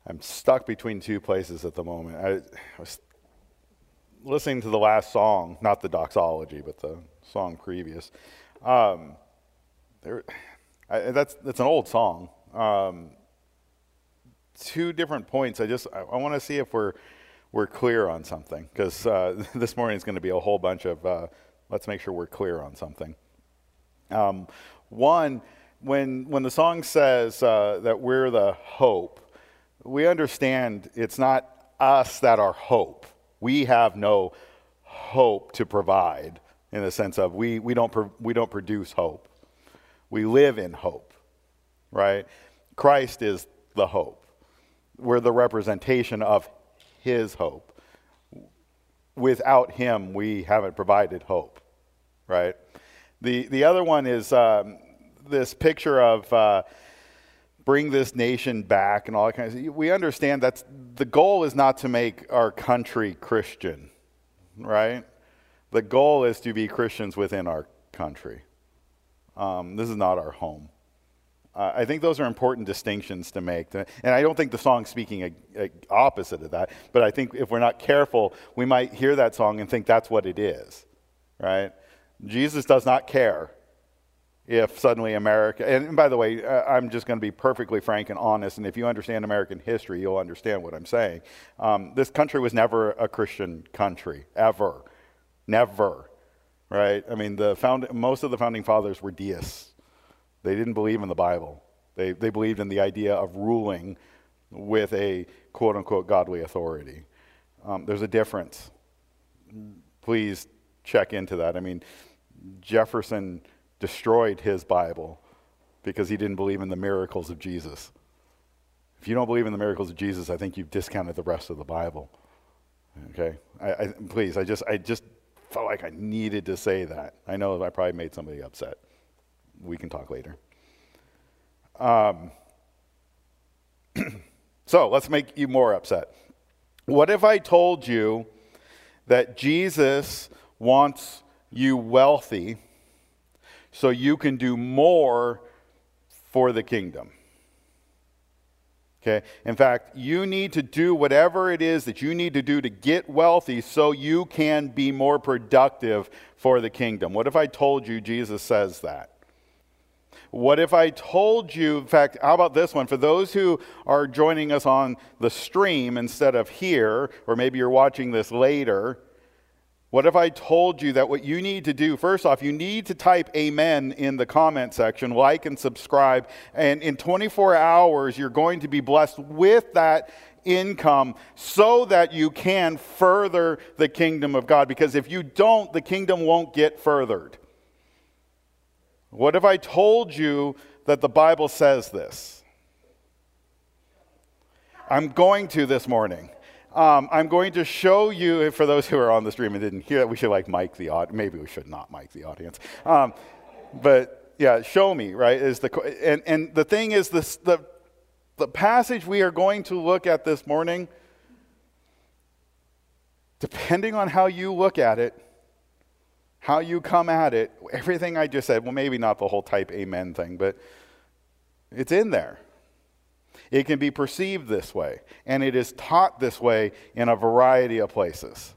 I'm stuck between two places at the moment. I was listening to the last song, not the doxology, but the song previous. That's an old song. Two different points. I want to see if we're clear on something, because this morning is going to be a whole bunch of let's make sure we're clear on something. One, when the song says that we're the hope, we understand it's not us that are hope. We have no hope to provide, in the sense of we don't produce hope. We live in hope, right? Christ is the hope. We're the representation of his hope. Without him, we haven't provided hope, right? The other one is this picture of bring this nation back and all that kind of stuff. We understand that the goal is not to make our country Christian, right? The goal is to be Christians within our country. This is not our home. I think those are important distinctions to make. And I don't think the song's speaking opposite of that, but I think if we're not careful, we might hear that song and think that's what it is, right? Jesus does not care if suddenly America, and by the way, I'm just going to be perfectly frank and honest, and if you understand American history, you'll understand what I'm saying. This country was never a Christian country, ever. Never, right? I mean, most of the founding fathers were deists. They didn't believe in the Bible. They believed in the idea of ruling with a quote-unquote godly authority. There's a difference. Please check into that. I mean, Jefferson destroyed his Bible because he didn't believe in the miracles of Jesus. If you don't believe in the miracles of Jesus, I think you've discounted the rest of the Bible. Okay? Please, I just felt like I needed to say that. I know I probably made somebody upset. We can talk later. So let's make you more upset. What if I told you that Jesus wants you wealthy so you can do more for the kingdom? Okay? In fact, you need to do whatever it is that you need to do to get wealthy so you can be more productive for the kingdom. What if I told you Jesus says that? What if I told you, in fact, how about this one? For those who are joining us on the stream instead of here, or maybe you're watching this later, what if I told you that what you need to do, first off, you need to type amen in the comment section, like and subscribe, and in 24 hours you're going to be blessed with that income so that you can further the kingdom of God. Because if you don't, the kingdom won't get furthered. What if I told you that the Bible says this? I'm going to this morning. I'm going to show you, for those who are on the stream and didn't hear that, we should mic the audience. Maybe we should not mic the audience. But yeah, show me, right? And the thing is, the passage we are going to look at this morning, depending on how you look at it, how you come at it, everything I just said, well, maybe not the whole type amen thing, but it's in there. It can be perceived this way, and it is taught this way in a variety of places.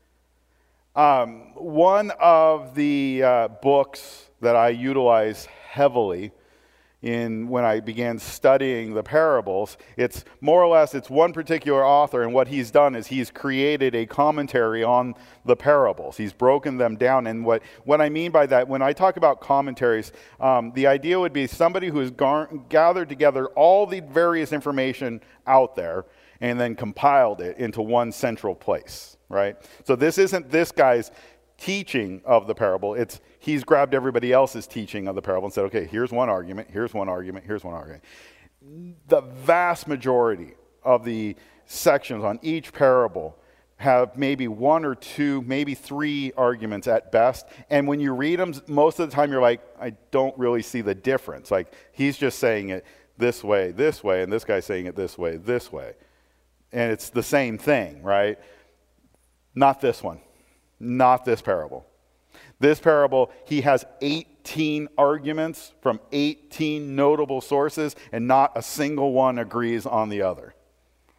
One of the books that I utilize heavily when I began studying the parables, it's more or less, it's one particular author, and what he's done is he's created a commentary on the parables. He's broken them down, and what I mean by that, when I talk about commentaries, the idea would be somebody who has gathered together all the various information out there and then compiled it into one central place, right? So this isn't this guy's teaching of the parable. He's grabbed everybody else's teaching of the parable and said, okay, here's one argument, here's one argument, here's one argument. The vast majority of the sections on each parable have maybe one or two, maybe three arguments at best. And when you read them, most of the time you're like, I don't really see the difference. Like, he's just saying it this way, and this guy's saying it this way. And it's the same thing, right? Not this one. Not this parable. This parable, he has 18 arguments from 18 notable sources, and not a single one agrees on the other.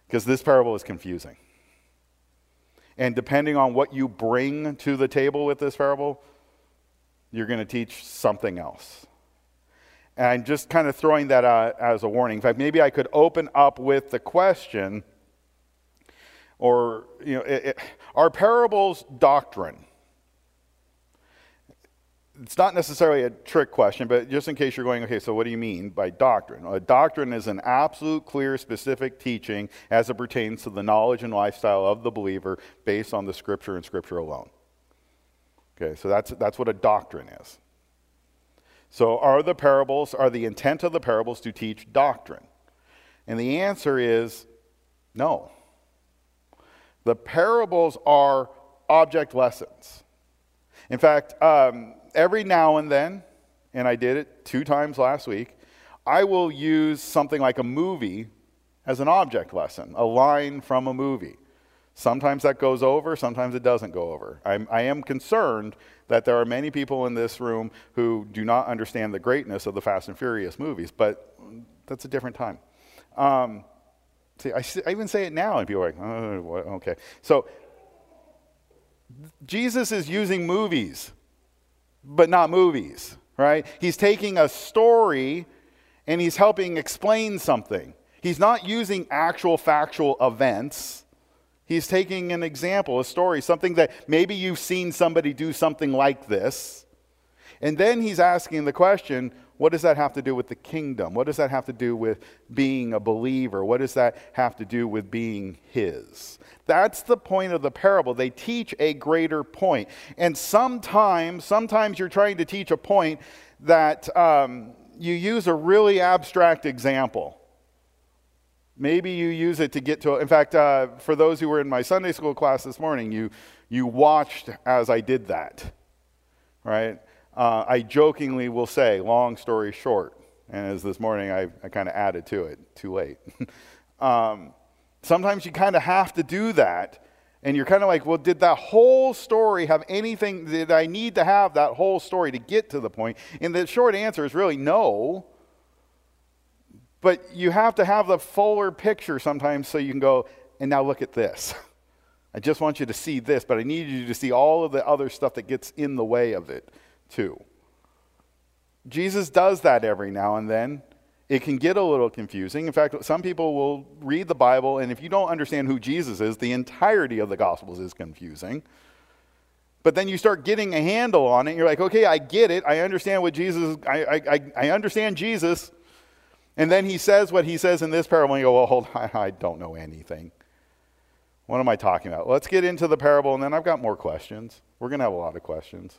Because this parable is confusing. And depending on what you bring to the table with this parable, you're going to teach something else. And I'm just kind of throwing that out as a warning. In fact, maybe I could open up with the question, or, are parables doctrine? It's not necessarily a trick question, but just in case you're going, okay, so what do you mean by doctrine? A doctrine is an absolute, clear, specific teaching as it pertains to the knowledge and lifestyle of the believer based on the Scripture and Scripture alone. Okay, so that's what a doctrine is. So are the intent of the parables to teach doctrine? And the answer is no. The parables are object lessons. In fact, every now and then, and I did it 2 times last week, I will use something like a movie as an object lesson, a line from a movie. Sometimes that goes over, sometimes it doesn't go over. I am concerned that there are many people in this room who do not understand the greatness of the Fast and Furious movies, but that's a different time. See, I even say it now, and people are like, oh, what? Okay. So Jesus is using movies, but not movies, right? He's taking a story, and he's helping explain something. He's not using actual factual events. He's taking an example, a story, something that maybe you've seen somebody do something like this. And then he's asking the question, what does that have to do with the kingdom? What does that have to do with being a believer? What does that have to do with being his? That's the point of the parable. They teach a greater point. And sometimes you're trying to teach a point that you use a really abstract example. Maybe you use it to get to, in fact, for those who were in my Sunday school class this morning, you watched as I did that, right? I jokingly will say, long story short, and as this morning I kind of added to it, too late. Sometimes you kind of have to do that, and you're kind of like, well, did that whole story have anything, did I need to have that whole story to get to the point? And the short answer is really no. But you have to have the fuller picture sometimes so you can go, and now look at this. I just want you to see this, but I need you to see all of the other stuff that gets in the way of it too. Jesus does that every now and then. It can get a little confusing. In fact, some people will read the Bible, and if you don't understand who Jesus is, the entirety of the Gospels is confusing. But then you start getting a handle on it, and you're like, okay, I get it. I understand what Jesus, I understand Jesus. And then he says what he says in this parable, and you go, well, hold on, I don't know anything. What am I talking about? Let's get into the parable, and then I've got more questions. We're going to have a lot of questions.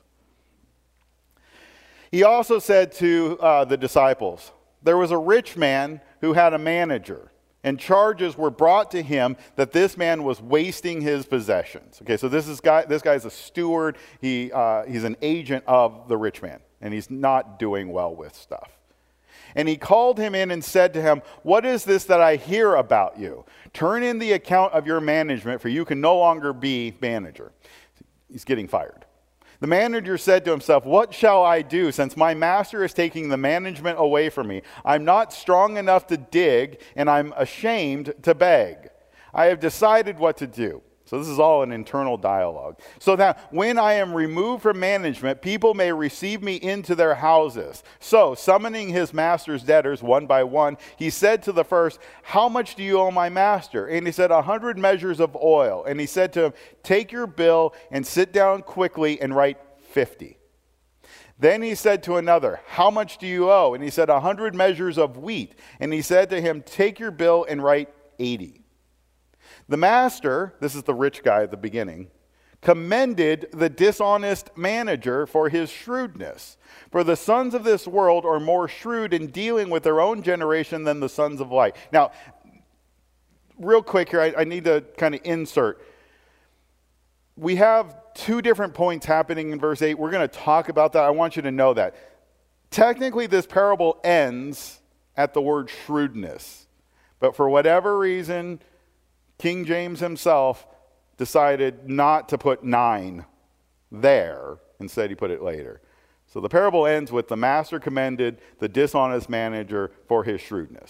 He also said to the disciples, there was a rich man who had a manager, and charges were brought to him that this man was wasting his possessions. Okay, so this guy's a steward. He's an agent of the rich man, and he's not doing well with stuff. And he called him in and said to him, what is this that I hear about you? Turn in the account of your management, for you can no longer be manager. He's getting fired. The manager said to himself, what shall I do since my master is taking the management away from me? I'm not strong enough to dig, and I'm ashamed to beg. I have decided what to do. So this is all an internal dialogue. So that when I am removed from management, people may receive me into their houses. So summoning his master's debtors one by one, he said to the first, how much do you owe my master? And he said, 100 measures of oil. And he said to him, take your bill and sit down quickly and write 50. Then he said to another, how much do you owe? And he said, 100 measures of wheat. And he said to him, take your bill and write 80. The master, this is the rich guy at the beginning, commended the dishonest manager for his shrewdness. For the sons of this world are more shrewd in dealing with their own generation than the sons of light. Now, real quick here, I need to kind of insert. We have 2 different points happening in verse 8. We're going to talk about that. I want you to know that. Technically, this parable ends at the word shrewdness. But for whatever reason, King James himself decided not to put 9 there. Instead, he put it later. So the parable ends with the master commended the dishonest manager for his shrewdness.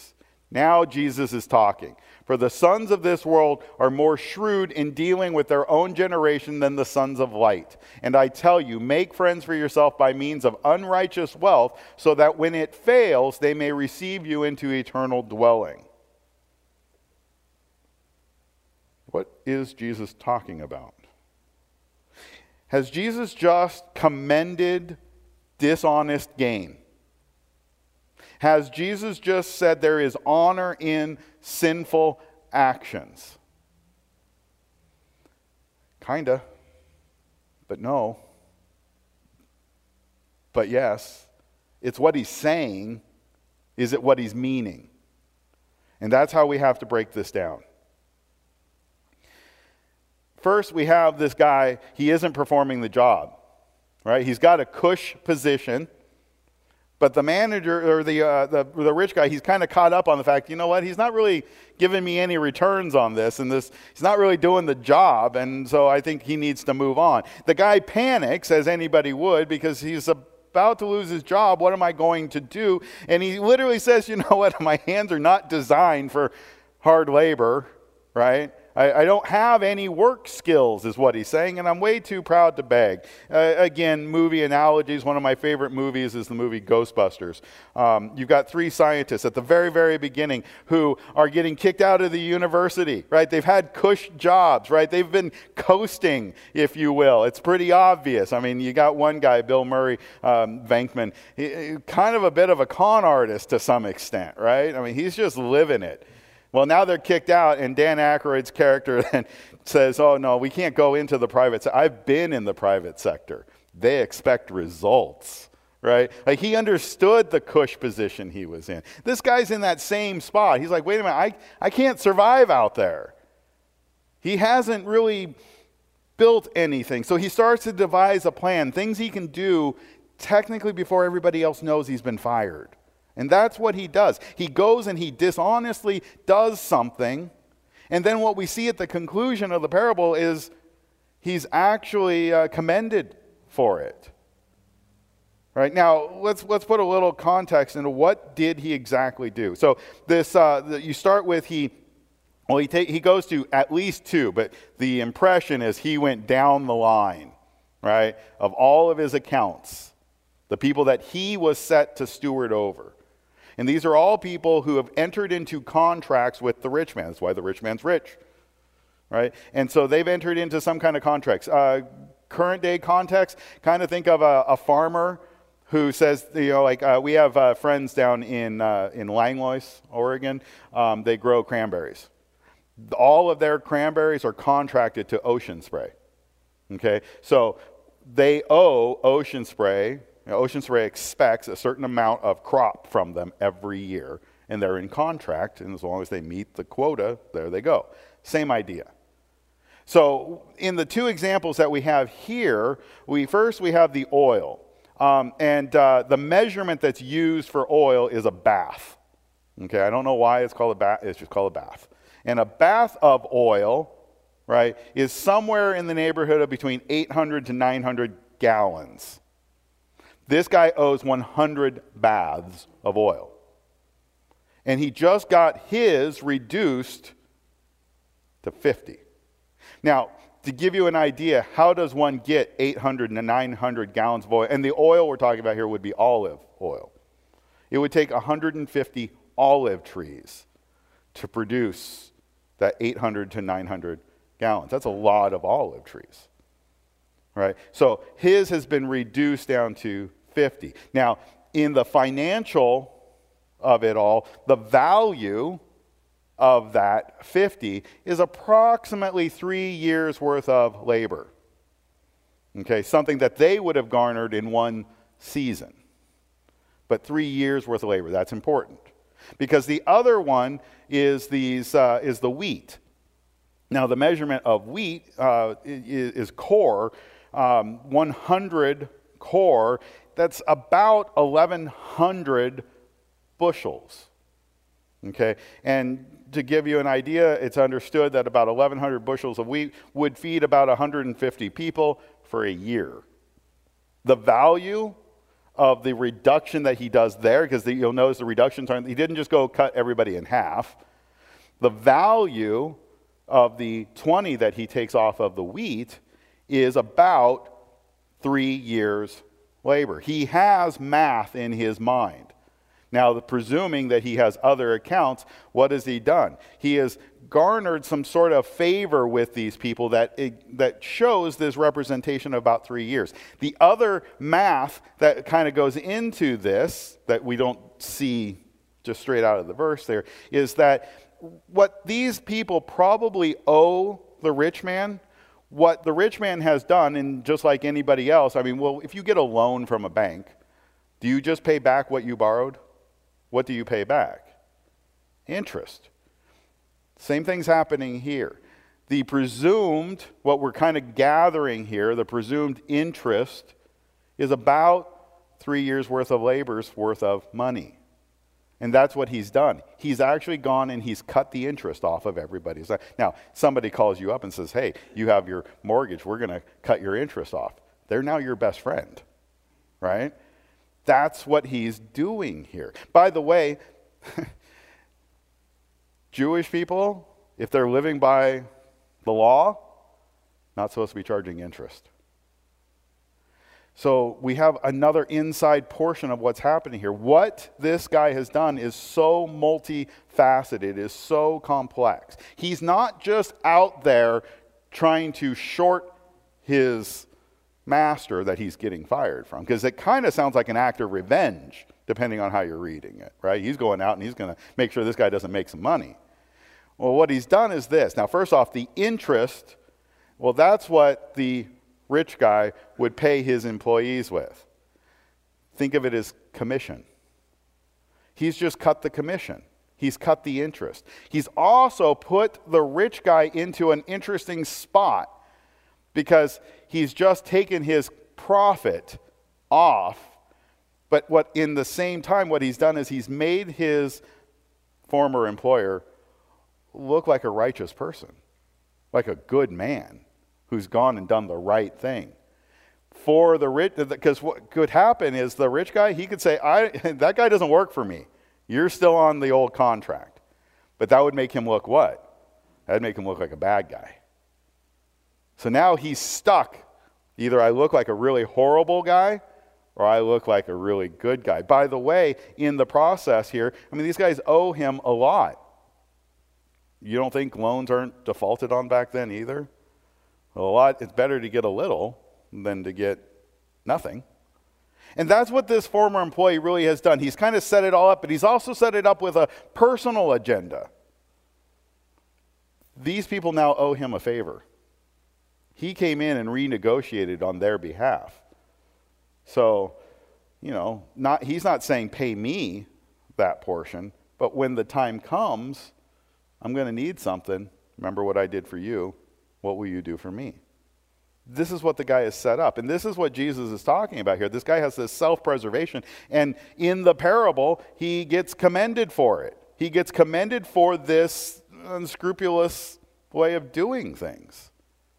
Now Jesus is talking. For the sons of this world are more shrewd in dealing with their own generation than the sons of light. And I tell you, make friends for yourself by means of unrighteous wealth, so that when it fails, they may receive you into eternal dwelling. What is Jesus talking about? Has Jesus just commended dishonest gain? Has Jesus just said there is honor in sinful actions? Kinda, but no. But yes, it's what he's saying. Is it what he's meaning? And that's how we have to break this down. First, we have this guy, he isn't performing the job, right? He's got a cush position. But the manager, or the rich guy, he's kind of caught up on the fact, you know what, he's not really giving me any returns on this, and he's not really doing the job, and so I think he needs to move on. The guy panics, as anybody would, because he's about to lose his job. What am I going to do? And he literally says, you know what, my hands are not designed for hard labor, right? I don't have any work skills, is what he's saying, and I'm way too proud to beg. Again, movie analogies. One of my favorite movies is the movie Ghostbusters. You've got three scientists at the very, very beginning who are getting kicked out of the university, right? They've had cush jobs, right? They've been coasting, if you will. It's pretty obvious. I mean, you got one guy, Bill Murray, Venkman, kind of a bit of a con artist to some extent, right? I mean, he's just living it. Well, now they're kicked out, and Dan Aykroyd's character then says, oh, no, we can't go into the private sector. I've been in the private sector. They expect results, right? Like, he understood the cush position he was in. This guy's in that same spot. He's like, wait a minute, I can't survive out there. He hasn't really built anything. So he starts to devise a plan, things he can do technically before everybody else knows he's been fired. And that's what he does. He goes and he dishonestly does something. And then what we see at the conclusion of the parable is he's actually commended for it. Right? Now, let's put a little context into what did he exactly do. So this you start with he goes to at least two, but the impression is he went down the line, right, of all of his accounts, the people that he was set to steward over. And these are all people who have entered into contracts with the rich man. That's why the rich man's rich, right? And so they've entered into some kind of contracts. Current day context, kind of think of a farmer who says, you know, like we have friends down in Langlois, Oregon. They grow cranberries. All of their cranberries are contracted to Ocean Spray. Okay, so they owe Ocean Spray. Ocean Spray expects a certain amount of crop from them every year, and they're in contract, and as long as they meet the quota, there they go. Same idea. So in the two examples that we have here, we have the oil, and the measurement that's used for oil is a bath. Okay, I don't know why it's called a bath. It's just called a bath. And a bath of oil, right, is somewhere in the neighborhood of between 800 to 900 gallons. This guy owes 100 baths of oil. And he just got his reduced to 50. Now, to give you an idea, how does one get 800 to 900 gallons of oil? And the oil we're talking about here would be olive oil. It would take 150 olive trees to produce that 800 to 900 gallons. That's a lot of olive trees. Right? So his has been reduced down to 50. Now, in the financial of it all, the value of that 50 is approximately 3 years worth of labor. Okay, something that they would have garnered in one season. But 3 years worth of labor, that's important. Because the other one is the wheat. Now, the measurement of wheat is core. 100 core, that's about 1,100 bushels. Okay, and to give you an idea, it's understood that about 1,100 bushels of wheat would feed about 150 people for a year. The value of the reduction that he does there, because you'll notice the reductions aren't, he didn't just go cut everybody in half. The value of the 20 that he takes off of the wheat is about 3 years' labor. He has math in his mind. Now, presuming that he has other accounts, what has he done? He has garnered some sort of favor with these people that shows this representation of about 3 years. The other math that kind of goes into this, that we don't see just straight out of the verse there, is that what these people probably owe the rich man, what the rich man has done, and just like anybody else, I mean, well, if you get a loan from a bank, do you just pay back what you borrowed? What do you pay back? Interest. Same thing's happening here. The presumed, what we're kind of gathering here, the presumed interest is about 3 years worth of labor's worth of money. And that's what he's done. He's actually gone and he's cut the interest off of everybody's. Now, somebody calls you up and says, hey, you have your mortgage, we're going to cut your interest off. They're now your best friend, right? That's what he's doing here. By the way, Jewish people, if they're living by the law, not supposed to be charging interest. So we have another inside portion of what's happening here. What this guy has done is so multifaceted, is so complex. He's not just out there trying to short his master that he's getting fired from, because it kind of sounds like an act of revenge, depending on how you're reading it, right? He's going out and he's going to make sure this guy doesn't make some money. Well, what he's done is this. Now, first off, the interest, well, that's what the rich guy would pay his employees with. Think of it as commission. He's just cut the commission. He's cut the interest. He's also put the rich guy into an interesting spot, because he's just taken his profit off, but what in the same time what he's done is he's made his former employer look like a righteous person, like a good man who's gone and done the right thing. For the rich, because what could happen is the rich guy, he could say, that guy doesn't work for me. You're still on the old contract. But that would make him look what? That would make him look like a bad guy. So now he's stuck. Either I look like a really horrible guy or I look like a really good guy. By the way, in the process here, I mean, these guys owe him a lot. You don't think loans aren't defaulted on back then either? It's better to get a little than to get nothing. And that's what this former employee really has done. He's kind of set it all up, but he's also set it up with a personal agenda. These people now owe him a favor. He came in and renegotiated on their behalf. So, he's not saying pay me that portion, but when the time comes, I'm going to need something. Remember what I did for you. What will you do for me? This is what the guy has set up. And this is what Jesus is talking about here. This guy has this self-preservation. And in the parable, he gets commended for it. He gets commended for this unscrupulous way of doing things.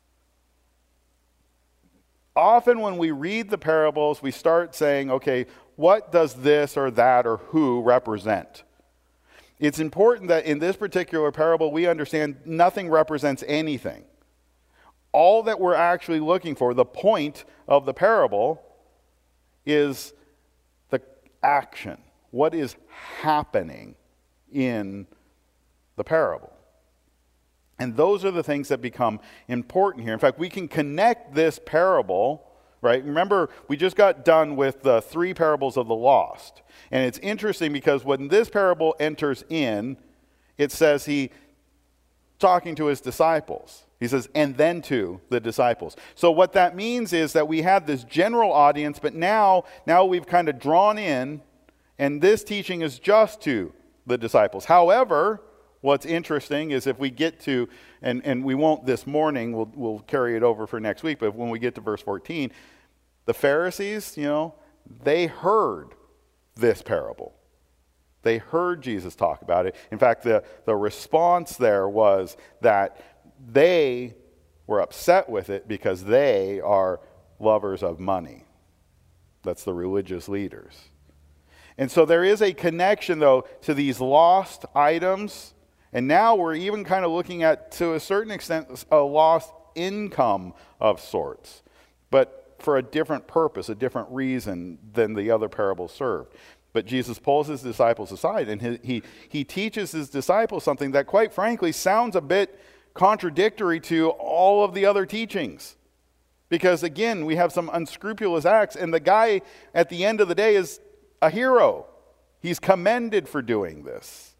Often when we read the parables, we start saying, okay, what does this or that or who represent? It's important that in this particular parable, we understand nothing represents anything. All that we're actually looking for, the point of the parable, is the action. What is happening in the parable? And those are the things that become important here. In fact, we can connect this parable, right? Remember, we just got done with the 3 parables of the lost. And it's interesting because when this parable enters in, it says he talking to his disciples. He says, and then to the disciples. So what that means is that we had this general audience, but now we've kind of drawn in, and this teaching is just to the disciples. However, what's interesting is if we get to, and we won't this morning, we'll carry it over for next week, but when we get to verse 14, the Pharisees, they heard this parable. They heard Jesus talk about it. In fact, the response there was that they were upset with it because they are lovers of money. That's the religious leaders. And so there is a connection, though, to these lost items. And now we're even kind of looking at, to a certain extent, a lost income of sorts, but for a different purpose, a different reason than the other parables served. But Jesus pulls his disciples aside, and he teaches his disciples something that, quite frankly, sounds a bit contradictory to all of the other teachings. Because, again, we have some unscrupulous acts, and the guy, at the end of the day, is a hero. He's commended for doing this.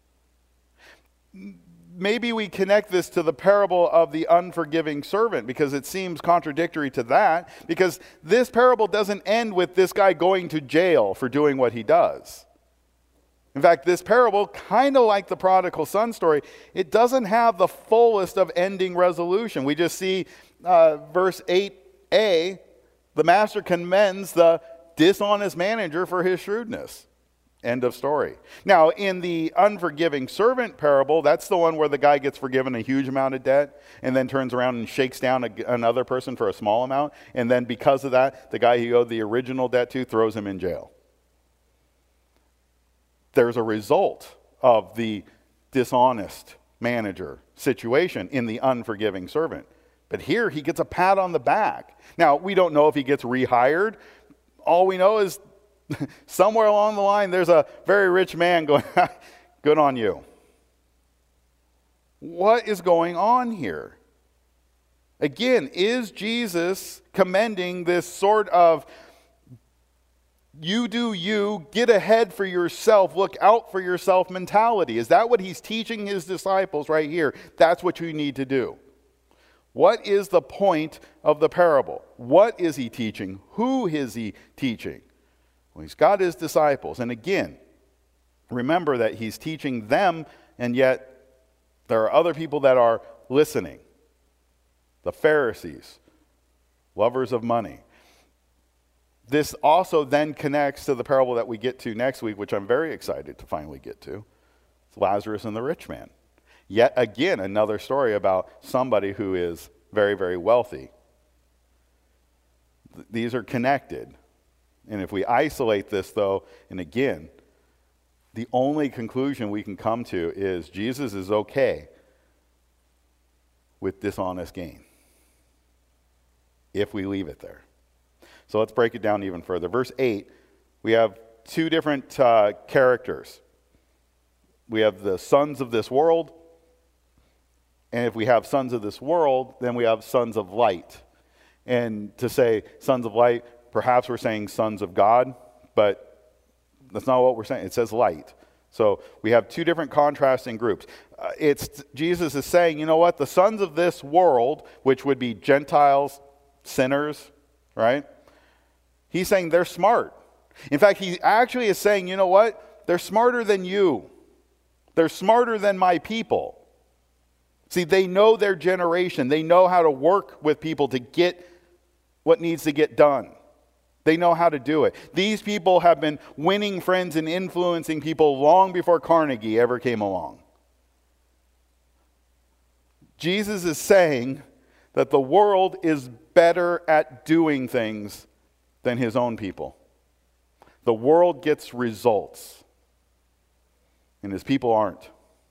Maybe we connect this to the parable of the unforgiving servant, because it seems contradictory to that, because this parable doesn't end with this guy going to jail for doing what he does. In fact, this parable, kind of like the prodigal son story, it doesn't have the fullest of ending resolution. We just see verse 8a, the master commends the dishonest manager for his shrewdness. End of story. Now, in the unforgiving servant parable, that's the one where the guy gets forgiven a huge amount of debt and then turns around and shakes down another person for a small amount. And then because of that, the guy he owed the original debt to throws him in jail. There's a result of the dishonest manager situation in the unforgiving servant. But here he gets a pat on the back. Now, we don't know if he gets rehired. All we know is somewhere along the line, there's a very rich man going, good on you. What is going on here? Again, is Jesus commending this sort of you do you, get ahead for yourself, look out for yourself mentality? Is that what he's teaching his disciples right here? That's what you need to do. What is the point of the parable? What is he teaching? Who is he teaching? Well, he's got his disciples. And again, remember that he's teaching them, and yet there are other people that are listening. The Pharisees, lovers of money. This also then connects to the parable that we get to next week, which I'm very excited to finally get to. It's Lazarus and the rich man. Yet again, another story about somebody who is very, very wealthy. These are connected. And if we isolate this, though, and again, the only conclusion we can come to is Jesus is okay with dishonest gain if we leave it there. So let's break it down even further. Verse 8, we have two different characters. We have the sons of this world, and if we have sons of this world, then we have sons of light. And to say sons of light, perhaps we're saying sons of God, but that's not what we're saying. It says light. So we have two different contrasting groups. Jesus is saying, you know what? The sons of this world, which would be Gentiles, sinners, right? He's saying they're smart. In fact, he actually is saying, you know what? They're smarter than you. They're smarter than my people. See, they know their generation. They know how to work with people to get what needs to get done. They know how to do it. These people have been winning friends and influencing people long before Carnegie ever came along. Jesus is saying that the world is better at doing things than his own people. The world gets results, and his people aren't.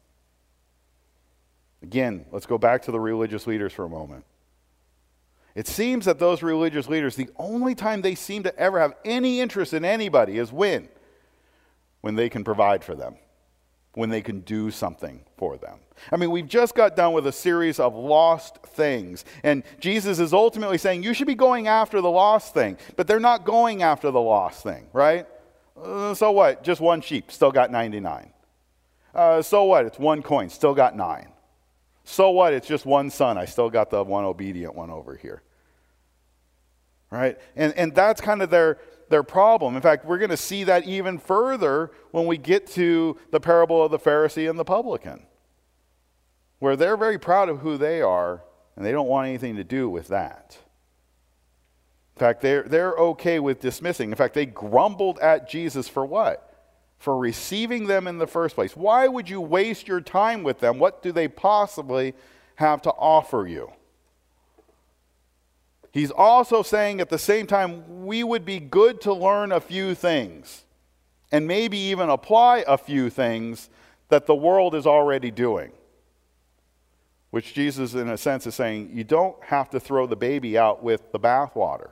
Again, let's go back to the religious leaders for a moment. It seems that those religious leaders, the only time they seem to ever have any interest in anybody is when they can provide for them, when they can do something for them. I mean, we've just got done with a series of lost things, and Jesus is ultimately saying you should be going after the lost thing, but they're not going after the lost thing, right? So what? Just one sheep, still got 99. So what? It's one coin, still got 9. So what? It's just one son. I still got the one obedient one over here. Right? And that's kind of their problem. In fact, we're going to see that even further when we get to the parable of the Pharisee and the publican, where they're very proud of who they are, and they don't want anything to do with that. In fact, they're okay with dismissing. In fact, they grumbled at Jesus for what? For receiving them in the first place. Why would you waste your time with them? What do they possibly have to offer you? He's also saying at the same time, we would be good to learn a few things and maybe even apply a few things that the world is already doing. Which Jesus, in a sense, is saying, you don't have to throw the baby out with the bathwater.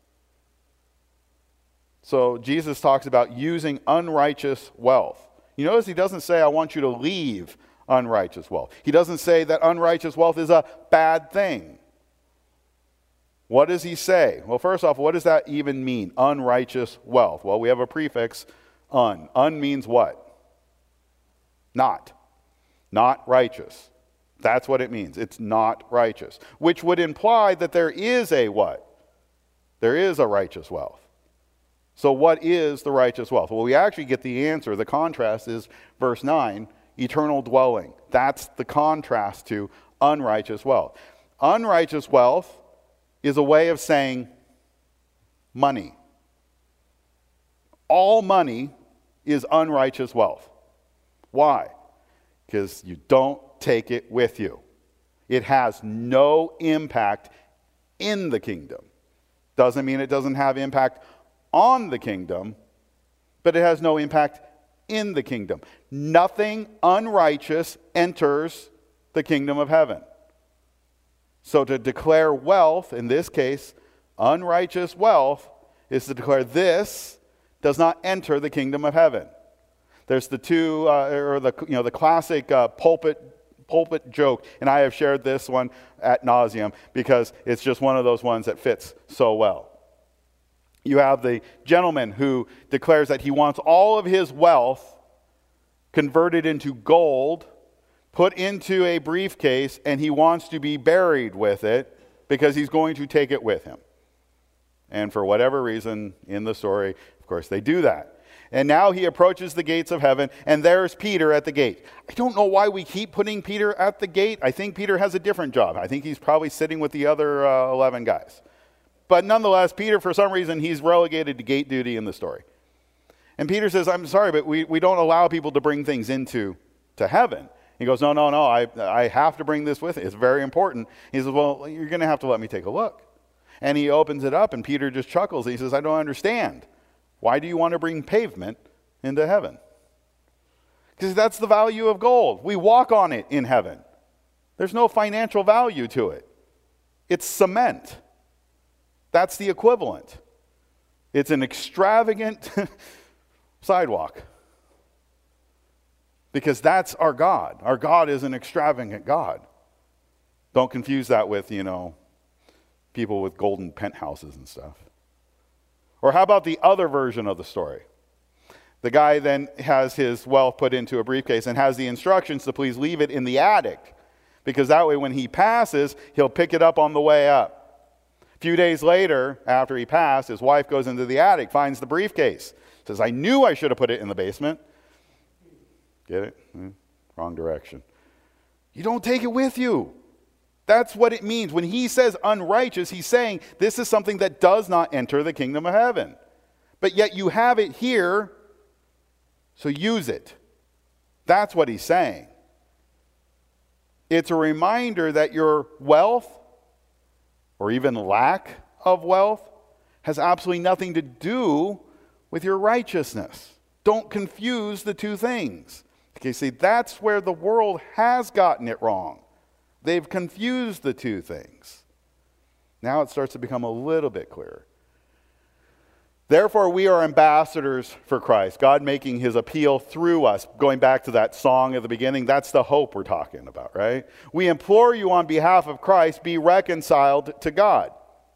So Jesus talks about using unrighteous wealth. You notice he doesn't say, I want you to leave unrighteous wealth. He doesn't say that unrighteous wealth is a bad thing. What does he say? Well, first off, what does that even mean, unrighteous wealth? Well, we have a prefix, un. Un means what? Not. Not righteous. That's what it means. It's not righteous. Which would imply that there is a what? There is a righteous wealth. So what is the righteous wealth? Well, we actually get the answer. The contrast is verse 9, eternal dwelling. That's the contrast to unrighteous wealth. Unrighteous wealth is a way of saying money. All money is unrighteous wealth. Why? Because you don't take it with you. It has no impact in the kingdom. Doesn't mean it doesn't have impact on the kingdom, but it has no impact in the kingdom. Nothing unrighteous enters the kingdom of heaven. So to declare wealth, in this case, unrighteous wealth, is to declare this does not enter the kingdom of heaven. There's the the classic pulpit joke, and I have shared this one ad nauseum because it's just one of those ones that fits so well. You have the gentleman who declares that he wants all of his wealth converted into gold, put into a briefcase, and he wants to be buried with it because he's going to take it with him. And for whatever reason in the story, of course, they do that. And now he approaches the gates of heaven, and there's Peter at the gate. I don't know why we keep putting Peter at the gate. I think Peter has a different job. I think he's probably sitting with the other 11 guys. But nonetheless, Peter, for some reason, he's relegated to gate duty in the story. And Peter says, I'm sorry, but we don't allow people to bring things into heaven. He goes, no, I have to bring this with me. It's very important. He says, well, you're going to have to let me take a look. And he opens it up, and Peter just chuckles. He says, I don't understand. Why do you want to bring pavement into heaven? Because that's the value of gold. We walk on it in heaven. There's no financial value to it. It's cement. That's the equivalent. It's an extravagant sidewalk. Because that's our God. Our God is an extravagant God. Don't confuse that with, people with golden penthouses and stuff. Or how about the other version of the story? The guy then has his wealth put into a briefcase and has the instructions to please leave it in the attic. Because that way when he passes, he'll pick it up on the way up. A few days later, after he passed, his wife goes into the attic, finds the briefcase. Says, I knew I should have put it in the basement. Get it? Wrong direction. You don't take it with you. That's what it means. When he says unrighteous, he's saying this is something that does not enter the kingdom of heaven. But yet you have it here, so use it. That's what he's saying. It's a reminder that your wealth, or even lack of wealth, has absolutely nothing to do with your righteousness. Don't confuse the two things. Okay, see, that's where the world has gotten it wrong. They've confused the two things. Now it starts to become a little bit clearer. Therefore, we are ambassadors for Christ, God making his appeal through us. Going back to that song at the beginning, that's the hope we're talking about, right? We implore you on behalf of Christ, be reconciled to God.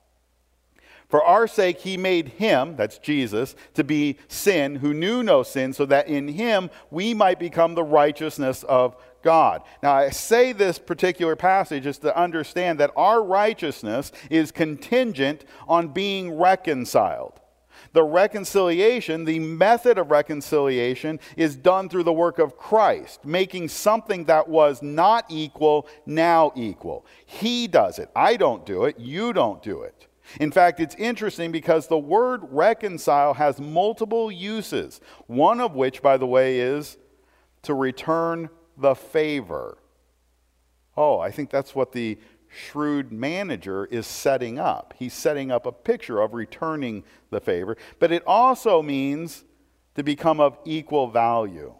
For our sake, he made him, that's Jesus, to be sin who knew no sin, so that in him we might become the righteousness of God. Now, I say this particular passage is to understand that our righteousness is contingent on being reconciled. The reconciliation, the method of reconciliation, is done through the work of Christ, making something that was not equal now equal. He does it. I don't do it. You don't do it. In fact, it's interesting because the word reconcile has multiple uses, one of which, by the way, is to return the favor. Oh, I think that's what the shrewd manager is setting up. He's setting up a picture of returning the favor, but it also means to become of equal value.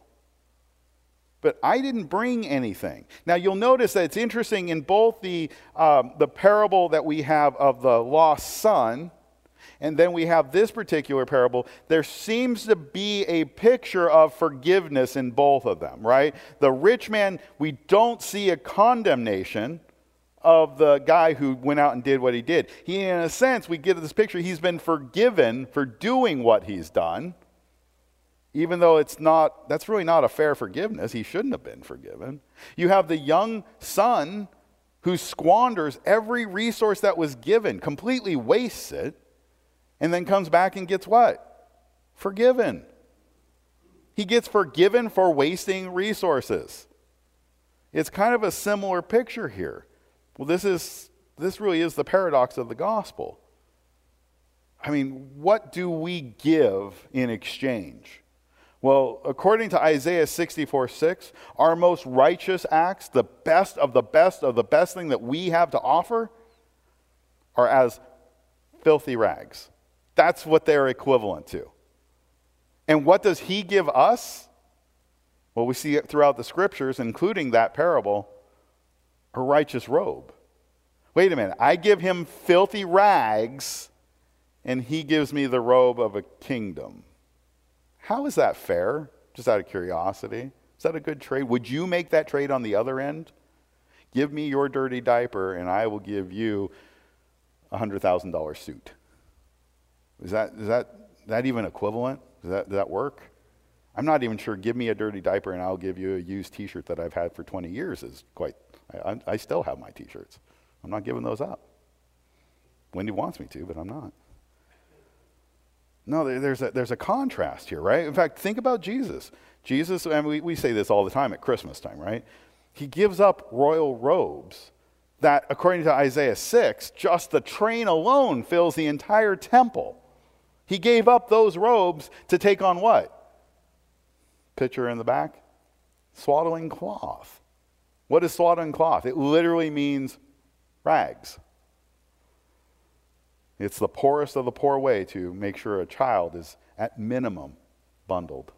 But I didn't bring anything. Now you'll notice that it's interesting in both the parable that we have of the lost son, and then we have this particular parable, there seems to be a picture of forgiveness in both of them, right? The rich man, we don't see a condemnation of the guy who went out and did what he did. He, in a sense, we get this picture, he's been forgiven for doing what he's done, even though that's really not a fair forgiveness. He shouldn't have been forgiven. You have the young son who squanders every resource that was given, completely wastes it, and then comes back and gets what? Forgiven. He gets forgiven for wasting resources. It's kind of a similar picture here. Well, this really is the paradox of the gospel. I mean, what do we give in exchange? Well, according to Isaiah 64:6, our most righteous acts, the best of the best of the best thing that we have to offer, are as filthy rags. That's what they're equivalent to. And what does he give us? Well, we see it throughout the scriptures, including that parable, a righteous robe. Wait a minute, I give him filthy rags, and he gives me the robe of a kingdom. How is that fair? Just out of curiosity. Is that a good trade? Would you make that trade on the other end? Give me your dirty diaper, and I will give you a $100,000 suit. Is that even equivalent? Does that work? I'm not even sure. Give me a dirty diaper and I'll give you a used T-shirt that I've had for 20 years is quite. I still have my T-shirts. I'm not giving those up. Wendy wants me to, but I'm not. No, there's a contrast here, right? In fact, think about Jesus. Jesus, and we say this all the time at Christmas time, right? He gives up royal robes that, according to Isaiah 6, just the train alone fills the entire temple. He gave up those robes to take on what? Picture in the back? Swaddling cloth. What is swaddling cloth? It literally means rags. It's the poorest of the poor way to make sure a child is at minimum bundled.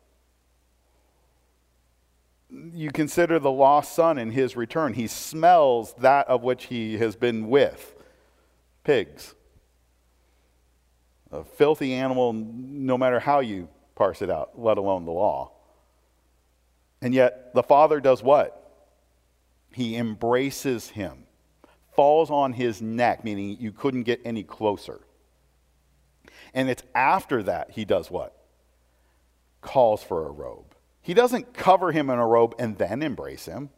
You consider the lost son in his return. He smells that of which he has been with. Pigs. A filthy animal, no matter how you parse it out, let alone the law. And yet, the father does what? He embraces him, falls on his neck, meaning you couldn't get any closer. And it's after that he does what? Calls for a robe. He doesn't cover him in a robe and then embrace him.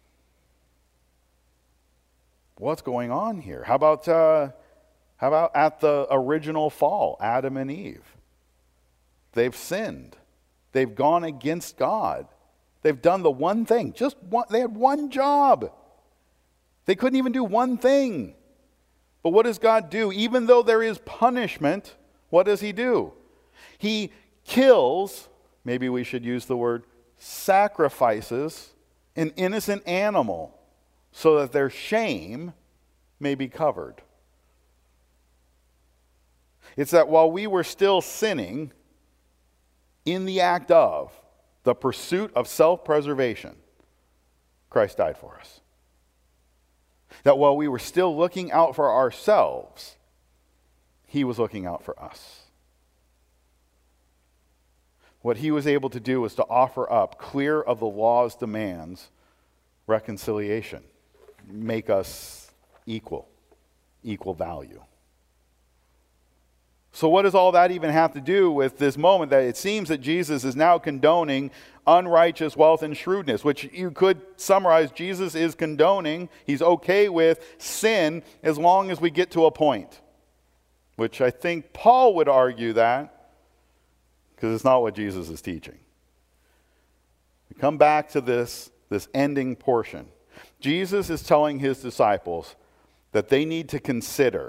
What's going on here? How about at the original fall, Adam and Eve? They've sinned. They've gone against God. They've done the one thing. They had one job. They couldn't even do one thing. But what does God do? Even though there is punishment, what does he do? He kills, maybe we should use the word, sacrifices an innocent animal so that their shame may be covered. It's that while we were still sinning, in the act of the pursuit of self-preservation, Christ died for us. That while we were still looking out for ourselves, he was looking out for us. What he was able to do was to offer up, clear of the law's demands, reconciliation. Make us equal value. So what does all that even have to do with this moment that it seems that Jesus is now condoning unrighteous wealth and shrewdness, which you could summarize, Jesus is condoning, he's okay with sin as long as we get to a point, which I think Paul would argue that, because it's not what Jesus is teaching. We come back to this ending portion. Jesus is telling his disciples that they need to consider,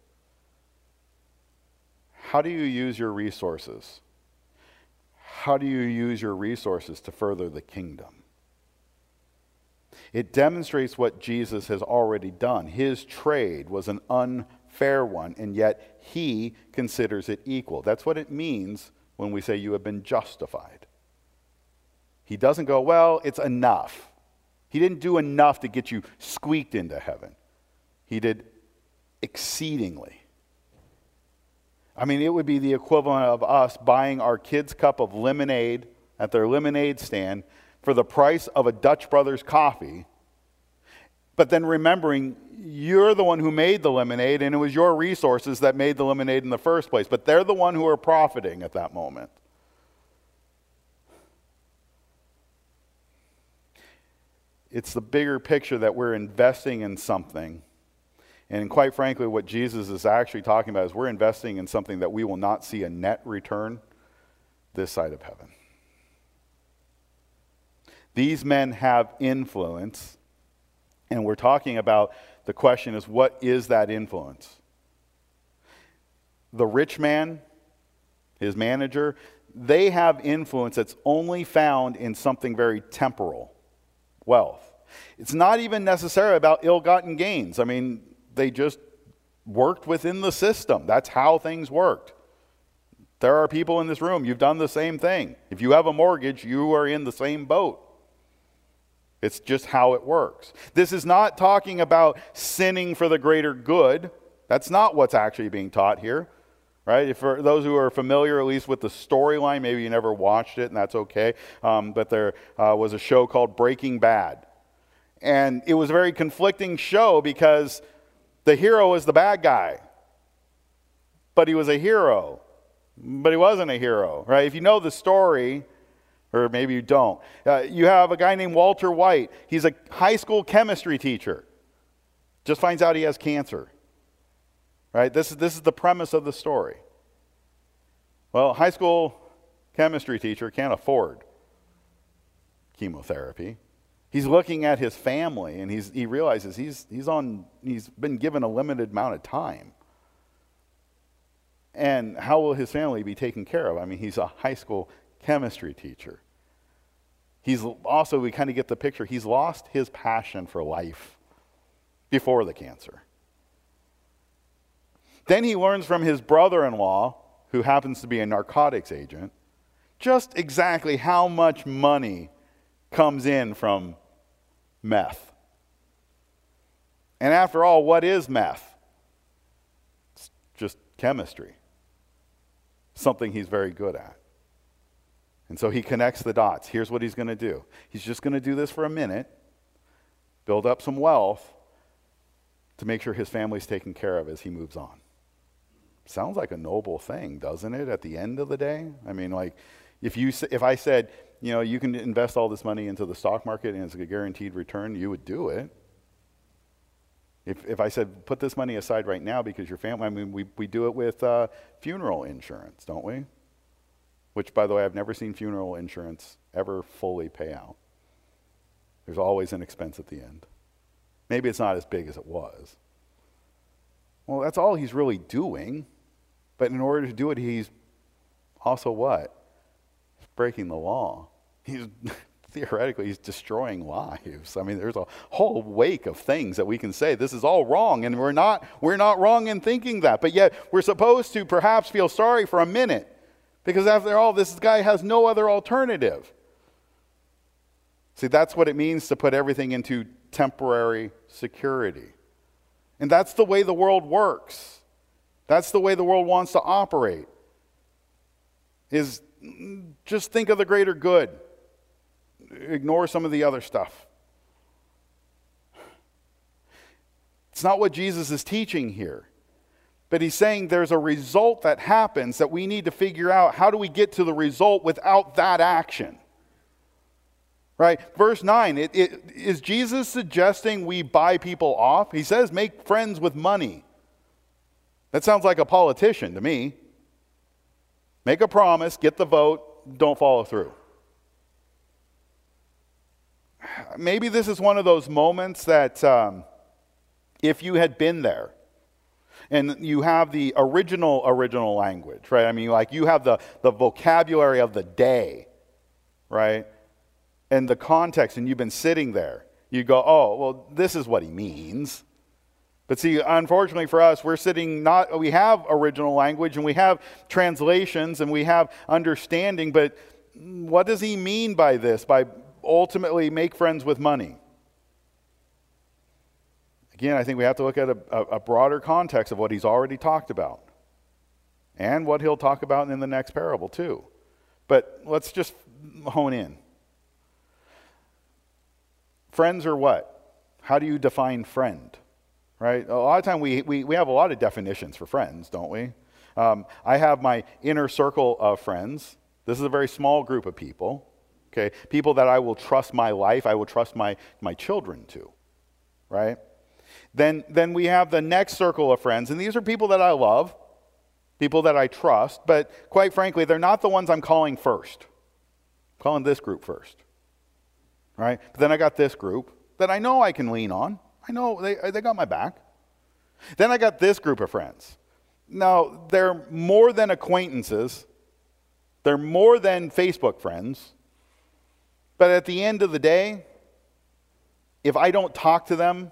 how do you use your resources? How do you use your resources to further the kingdom? It demonstrates what Jesus has already done. His trade was an unfair one, and yet he considers it equal. That's what it means when we say you have been justified. He doesn't go, well, it's enough. He didn't do enough to get you squeaked into heaven. He did exceedingly. I mean, it would be the equivalent of us buying our kids' cup of lemonade at their lemonade stand for the price of a Dutch Brothers coffee, but then remembering you're the one who made the lemonade and it was your resources that made the lemonade in the first place, but they're the one who are profiting at that moment. It's the bigger picture that we're investing in something. And quite frankly, what Jesus is actually talking about is we're investing in something that we will not see a net return this side of heaven. These men have influence, and we're talking about the question is, what is that influence? The rich man, his manager, they have influence that's only found in something very temporal. Wealth. It's not even necessarily about ill-gotten gains. I mean, they just worked within the system. That's how things worked. There are people in this room, you've done the same thing. If you have a mortgage, you are in the same boat. It's just how it works. This is not talking about sinning for the greater good. That's not what's actually being taught here. Right? If for those who are familiar at least with the storyline, maybe you never watched it and that's okay, but there was a show called Breaking Bad. And it was a very conflicting show because the hero was the bad guy. But he was a hero. But he wasn't a hero. Right? If you know the story, or maybe you don't, you have a guy named Walter White. He's a high school chemistry teacher. Just finds out he has cancer. Right? This is the premise of the story. Well, high school chemistry teacher can't afford chemotherapy. He's looking at his family and he realizes he's been given a limited amount of time. And how will his family be taken care of? I mean, he's a high school chemistry teacher. He's also, we kind of get the picture, he's lost his passion for life before the cancer. Then he learns from his brother-in-law, who happens to be a narcotics agent, just exactly how much money comes in from meth. And after all, what is meth? It's just chemistry. Something he's very good at. And so he connects the dots. Here's what he's going to do. He's just going to do this for a minute, build up some wealth to make sure his family's taken care of as he moves on. Sounds like a noble thing, doesn't it, at the end of the day? I mean, like, if I said, you can invest all this money into the stock market and it's a guaranteed return, you would do it. If I said, put this money aside right now because your family, I mean, we do it with funeral insurance, don't we? Which, by the way, I've never seen funeral insurance ever fully pay out. There's always an expense at the end. Maybe it's not as big as it was. Well, that's all he's really doing. But in order to do it, he's also what? He's breaking the law. Theoretically, he's destroying lives. I mean, there's a whole wake of things that we can say, this is all wrong, and we're not wrong in thinking that. But yet, we're supposed to perhaps feel sorry for a minute, because after all, this guy has no other alternative. See, that's what it means to put everything into temporary security. And that's the way the world works. That's the way the world wants to operate. Is just think of the greater good. Ignore some of the other stuff. It's not what Jesus is teaching here. But he's saying there's a result that happens that we need to figure out, how do we get to the result without that action? Right? Verse 9, is Jesus suggesting we buy people off? He says make friends with money. That sounds like a politician to me. Make a promise, get the vote, don't follow through. Maybe this is one of those moments that if you had been there, and you have the original language, right? I mean, like you have the vocabulary of the day, right? And the context, and you've been sitting there. you go, oh, well, this is what he means. But see, unfortunately for us, we have original language and we have translations and we have understanding, but what does he mean by this? By ultimately make friends with money? Again, I think we have to look at a broader context of what he's already talked about and what he'll talk about in the next parable too. But let's just hone in. Friends are what? How do you define friend? Right? A lot of time we have a lot of definitions for friends, don't we? I have my inner circle of friends. This is a very small group of people. Okay, people that I will trust my life, I will trust my children to. Right? Then we have the next circle of friends, and these are people that I love, people that I trust, but quite frankly, they're not the ones I'm calling first. I'm calling this group first. Right? But then I got this group that I know I can lean on. I know they got my back. Then I got this group of friends. Now, they're more than acquaintances. They're more than Facebook friends. But at the end of the day, if I don't talk to them,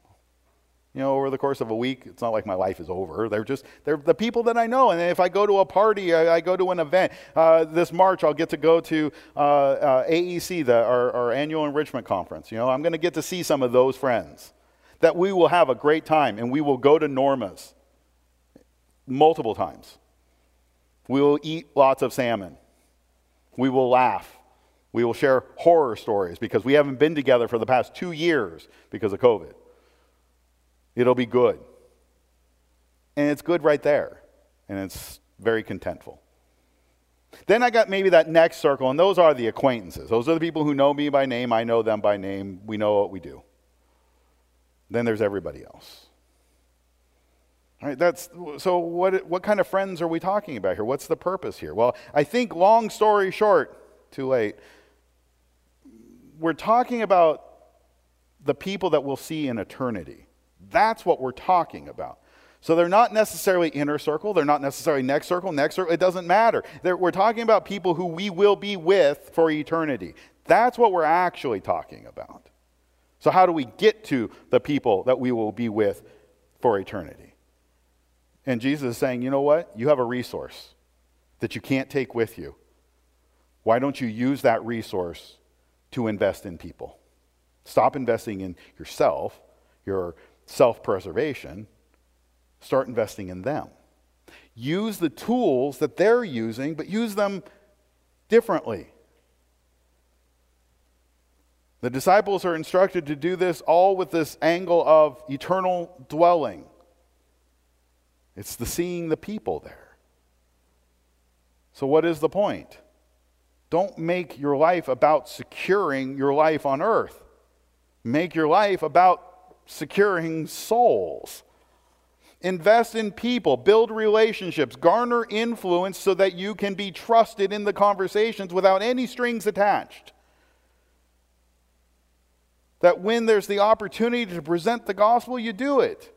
over the course of a week, it's not like my life is over. They're the people that I know. And if I go to a party, I go to an event. This March, I'll get to go to AEC, our annual enrichment conference. I'm going to get to see some of those friends. That we will have a great time, and we will go to Norma's multiple times. We will eat lots of salmon. We will laugh. We will share horror stories because we haven't been together for the past 2 years because of COVID. It'll be good. And it's good right there. And it's very contentful. Then I got maybe that next circle, and those are the acquaintances. Those are the people who know me by name. I know them by name. We know what we do. Then there's everybody else. All right, so what kind of friends are we talking about here? What's the purpose here? Well, I think long story short, too late, we're talking about the people that we'll see in eternity. That's what we're talking about. So they're not necessarily inner circle. They're not necessarily next circle. It doesn't matter. We're talking about people who we will be with for eternity. That's what we're actually talking about. So how do we get to the people that we will be with for eternity? And Jesus is saying, you know what? You have a resource that you can't take with you. Why don't you use that resource to invest in people? Stop investing in yourself, your self-preservation. Start investing in them. Use the tools that they're using, but use them differently. The disciples are instructed to do this all with this angle of eternal dwelling. It's the seeing the people there. So what is the point? Don't make your life about securing your life on earth. Make your life about securing souls. Invest in people, build relationships, garner influence so that you can be trusted in the conversations without any strings attached. That when there's the opportunity to present the gospel, you do it.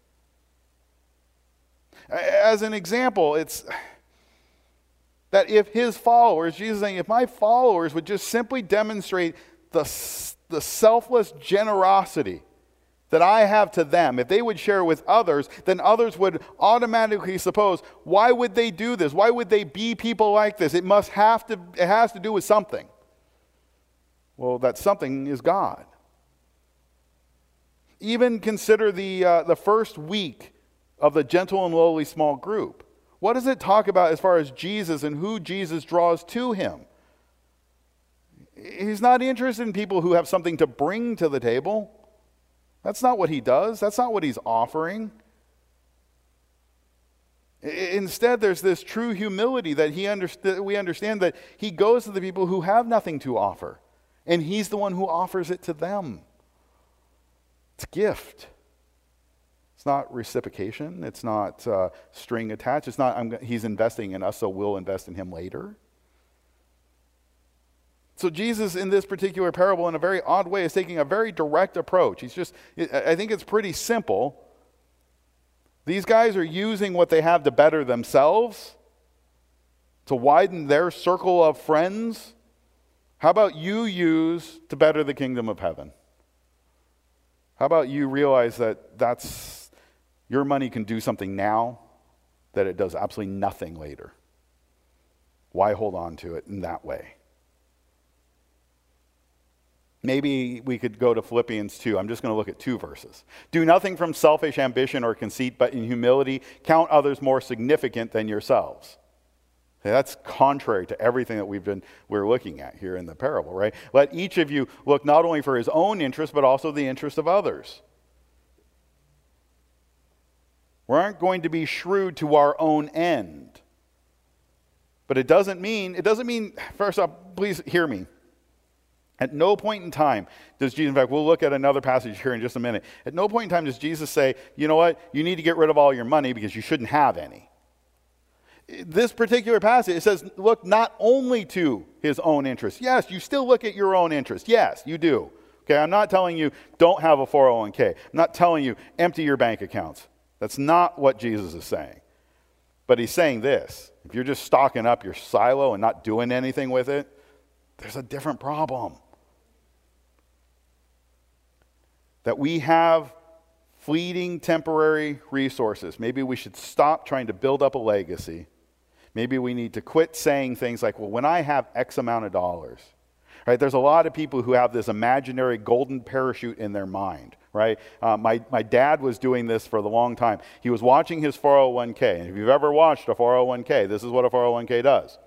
As an example, it's that if his followers, Jesus is saying, if my followers would just simply demonstrate the selfless generosity that I have to them, if they would share with others, then others would automatically suppose, why would they do this? Why would they be people like this? It has to do with something. Well, that something is God. Even consider the first week of the gentle and lowly small group. What does it talk about as far as Jesus and who Jesus draws to him? He's not interested in people who have something to bring to the table. That's not what he does. That's not what he's offering. Instead, there's this true humility that we understand that he goes to the people who have nothing to offer, and he's the one who offers it to them. It's a gift. It's not reciprocation. It's not string attached. It's not he's investing in us, so we'll invest in him later. So Jesus, in this particular parable, in a very odd way, is taking a very direct approach. I think it's pretty simple. These guys are using what they have to better themselves, to widen their circle of friends. How about you use to better the kingdom of heaven? How about you realize that your money can do something now that it does absolutely nothing later? Why hold on to it in that way? Maybe we could go to Philippians 2. I'm just going to look at 2 verses. Do nothing from selfish ambition or conceit, but in humility count others more significant than yourselves. Okay, that's contrary to everything that we're looking at here in the parable, right? Let each of you look not only for his own interest, but also the interest of others. We aren't going to be shrewd to our own end. But it doesn't mean, first off, please hear me. At no point in time does Jesus, in fact, we'll look at another passage here in just a minute. At no point in time does Jesus say, you know what, you need to get rid of all your money because you shouldn't have any. This particular passage, it says, look not only to his own interest. Yes, you still look at your own interest. Yes, you do. Okay, I'm not telling you don't have a 401k. I'm not telling you empty your bank accounts. That's not what Jesus is saying. But he's saying this. If you're just stocking up your silo and not doing anything with it, there's a different problem. That we have fleeting temporary resources. Maybe we should stop trying to build up a legacy. Maybe we need to quit saying things like, well, when I have X amount of dollars, right? There's a lot of people who have this imaginary golden parachute in their mind, right? My dad was doing this for a long time. He was watching his 401k. And if you've ever watched a 401k, this is what a 401k does.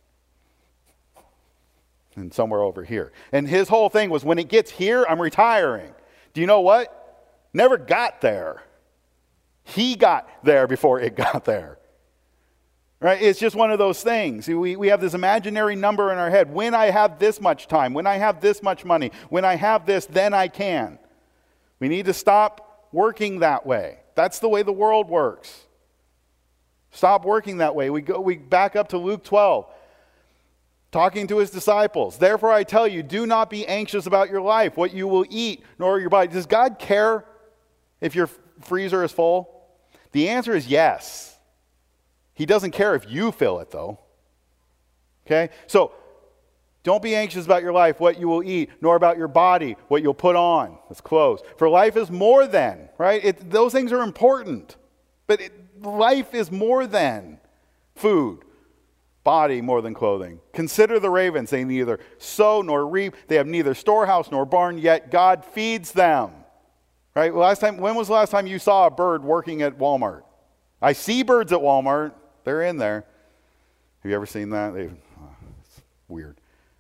And somewhere over here. And his whole thing was, when it gets here, I'm retiring. Do you know what? Never got there. He got there before it got there. Right? It's just one of those things. We have this imaginary number in our head. When I have this much time, when I have this much money, when I have this, then I can. We need to stop working that way. That's the way the world works. Stop working that way. We back up to Luke 12. Talking to his disciples. Therefore I tell you, do not be anxious about your life, what you will eat, nor your body. Does God care if your freezer is full? The answer is yes. He doesn't care if you fill it, though. Okay? So, don't be anxious about your life, what you will eat, nor about your body, what you'll put on. Let's close. For life is more than, right? Those things are important. But life is more than food. Body more than clothing. Consider the ravens. They neither sow nor reap. They have neither storehouse nor barn, yet God feeds them. Right? When was the last time you saw a bird working at Walmart? I see birds at Walmart. They're in there. Have you ever seen that? It's weird.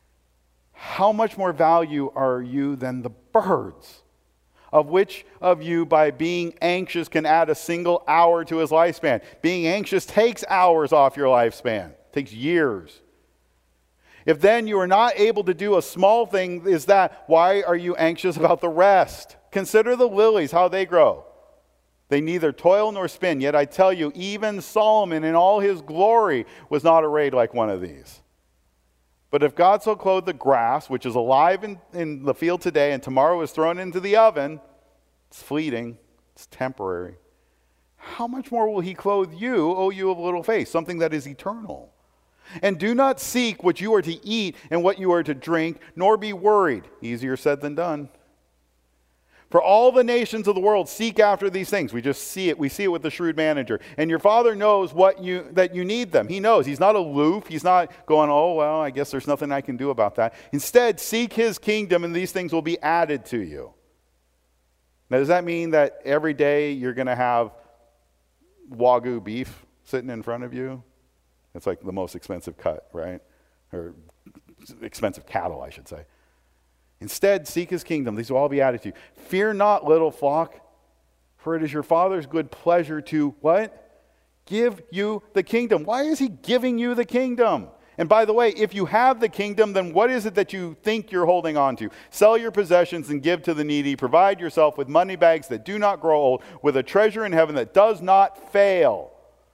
How much more value are you than the birds? Of which of you, by being anxious, can add a single hour to his lifespan? Being anxious takes hours off your lifespan. It takes years. If then you are not able to do a small thing, why are you anxious about the rest? Consider the lilies, how they grow. They neither toil nor spin, yet I tell you, even Solomon in all his glory was not arrayed like one of these. But if God so clothed the grass, which is alive in the field today and tomorrow is thrown into the oven, it's fleeting, it's temporary, how much more will he clothe you, O you of little faith, something that is eternal? And do not seek what you are to eat and what you are to drink, nor be worried. Easier said than done. For all the nations of the world seek after these things. We just see it. We see it with the shrewd manager. And your Father knows that you need them. He knows. He's not aloof. He's not going, oh, well, I guess there's nothing I can do about that. Instead, seek his kingdom and these things will be added to you. Now, does that mean that every day you're going to have Wagyu beef sitting in front of you? It's like the most expensive cut, right? Or expensive cattle, I should say. Instead, seek his kingdom. These will all be added to you. Fear not, little flock, for it is your Father's good pleasure to what? Give you the kingdom. Why is he giving you the kingdom? And by the way, if you have the kingdom, then what is it that you think you're holding on to? Sell your possessions and give to the needy. Provide yourself with money bags that do not grow old, with a treasure in heaven that does not fail,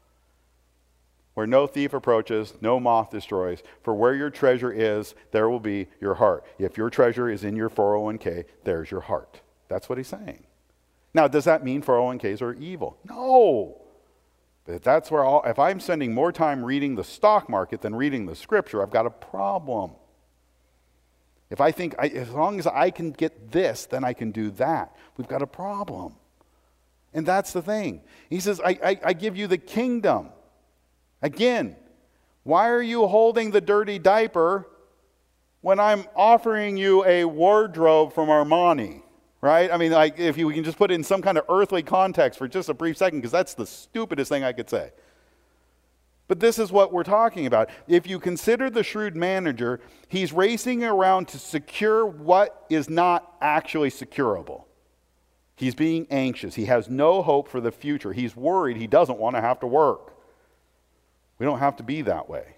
where no thief approaches, no moth destroys. For where your treasure is, there will be your heart. If your treasure is in your 401k, there's your heart. That's what he's saying. Now, does that mean 401ks are evil? No. But that's where if I'm spending more time reading the stock market than reading the scripture, I've got a problem. If I think, as long as I can get this, then I can do that, we've got a problem. And that's the thing. He says, I give you the kingdom. Again, why are you holding the dirty diaper when I'm offering you a wardrobe from Armani? Right? I mean, like, if we can just put it in some kind of earthly context for just a brief second, because that's the stupidest thing I could say. But this is what we're talking about. If you consider the shrewd manager, he's racing around to secure what is not actually securable. He's being anxious. He has no hope for the future. He's worried he doesn't want to have to work. We don't have to be that way.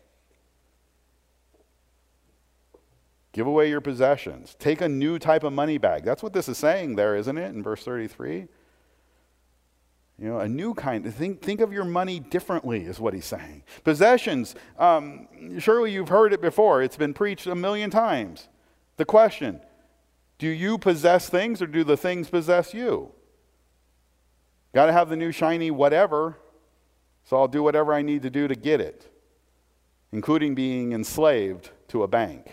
Give away your possessions. Take a new type of money bag. That's what this is saying there, isn't it, in verse 33? You know, a new kind. Think of your money differently is what he's saying. Possessions, surely you've heard it before. It's been preached a million times. The question, do you possess things or do the things possess you? Got to have the new shiny whatever, so I'll do whatever I need to do to get it, including being enslaved to a bank.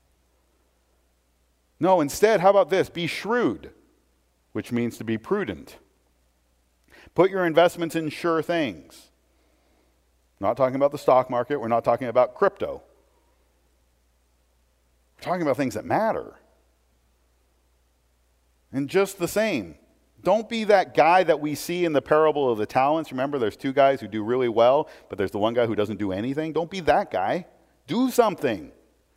No, instead, how about this? Be shrewd, which means to be prudent. Put your investments in sure things. Not talking about the stock market. We're not talking about crypto. We're talking about things that matter. And just the same, don't be that guy that we see in the parable of the talents. Remember, there's two guys who do really well, but there's the one guy who doesn't do anything. Don't be that guy. Do something.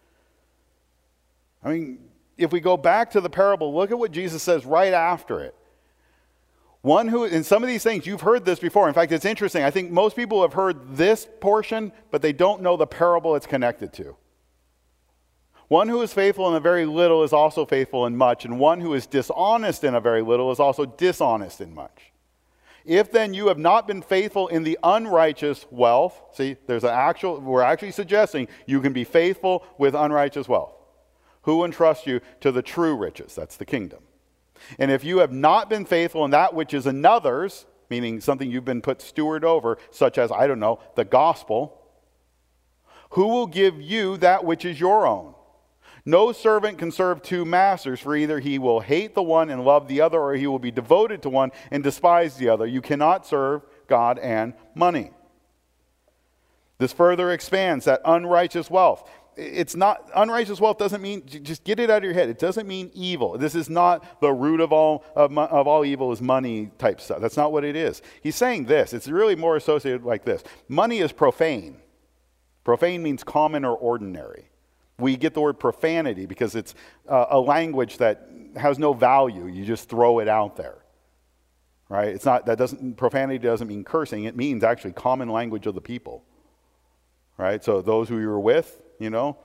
I mean, if we go back to the parable, look at what Jesus says right after it. One who, in some of these things, you've heard this before. In fact, it's interesting. I think most people have heard this portion, but they don't know the parable it's connected to. One who is faithful in a very little is also faithful in much, and one who is dishonest in a very little is also dishonest in much. If then you have not been faithful in the unrighteous wealth, see, we're actually suggesting you can be faithful with unrighteous wealth. Who entrusts you to the true riches? That's the kingdom. And if you have not been faithful in that which is another's, meaning something you've been put steward over, such as, I don't know, the gospel, who will give you that which is your own? No servant can serve two masters, for either he will hate the one and love the other, or he will be devoted to one and despise the other. You cannot serve God and money. This further expands that unrighteous wealth. It's not, unrighteous wealth doesn't mean, just get it out of your head, it doesn't mean evil. This is not the root of all evil is money type stuff. That's not what it is. He's saying this, it's really more associated like this. Money is profane. Profane means common or ordinary. We get the word profanity because it's a language that has no value. You just throw it out there. Right? It's not, profanity doesn't mean cursing. It means actually common language of the people. Right? So those who you're with, you know.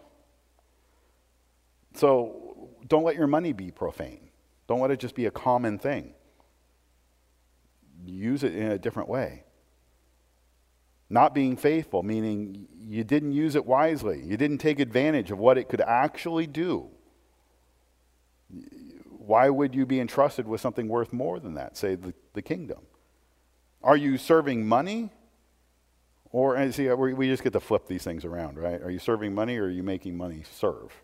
So don't let your money be profane. Don't let it just be a common thing. Use it in a different way. Not being faithful, meaning you didn't use it wisely. You didn't take advantage of what it could actually do. Why would you be entrusted with something worth more than that, say the kingdom? Are you serving money? Or, and see, we just get to flip these things around, right? Are you serving money or are you making money serve?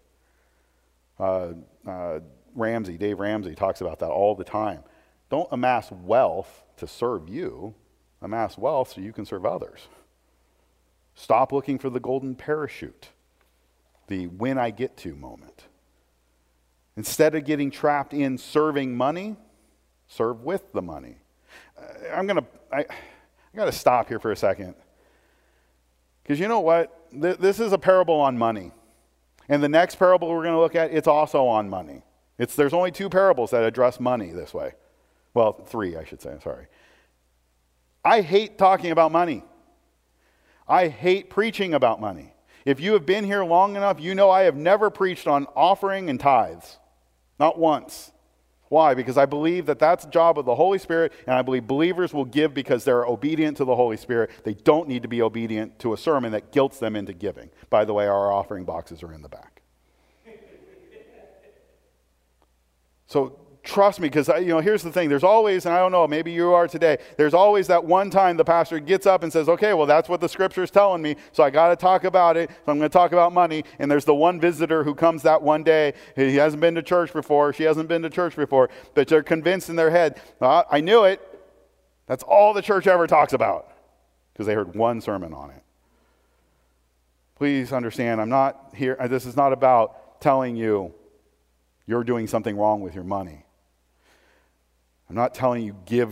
Dave Ramsey talks about that all the time. Don't amass wealth to serve you. Amass wealth so you can serve others. Stop looking for the golden parachute, the when I get to moment. Instead of getting trapped in serving money, serve with the money. I got to stop here for a second. Because you know what? This is a parable on money. And the next parable we're going to look at, it's also on money. There's only 2 parables that address money this way. Well, 3, I should say. I'm sorry. I hate talking about money. I hate preaching about money. If you have been here long enough, you know I have never preached on offering and tithes. Not once. Why? Because I believe that that's the job of the Holy Spirit, and I believe believers will give because they're obedient to the Holy Spirit. They don't need to be obedient to a sermon that guilts them into giving. By the way, our offering boxes are in the back. So Trust me, because here's the thing. There's always, and I don't know, maybe you are today, there's always that one time the pastor gets up and says, okay, well, that's what the scripture's telling me, so I got to talk about it, so I'm going to talk about money. And there's the one visitor who comes that one day. He hasn't been to church before. She hasn't been to church before, but they're convinced in their head, I knew it. That's all the church ever talks about, because they heard one sermon on it. Please understand, I'm not here, this is not about telling you you're doing something wrong with your money. I'm not telling you give.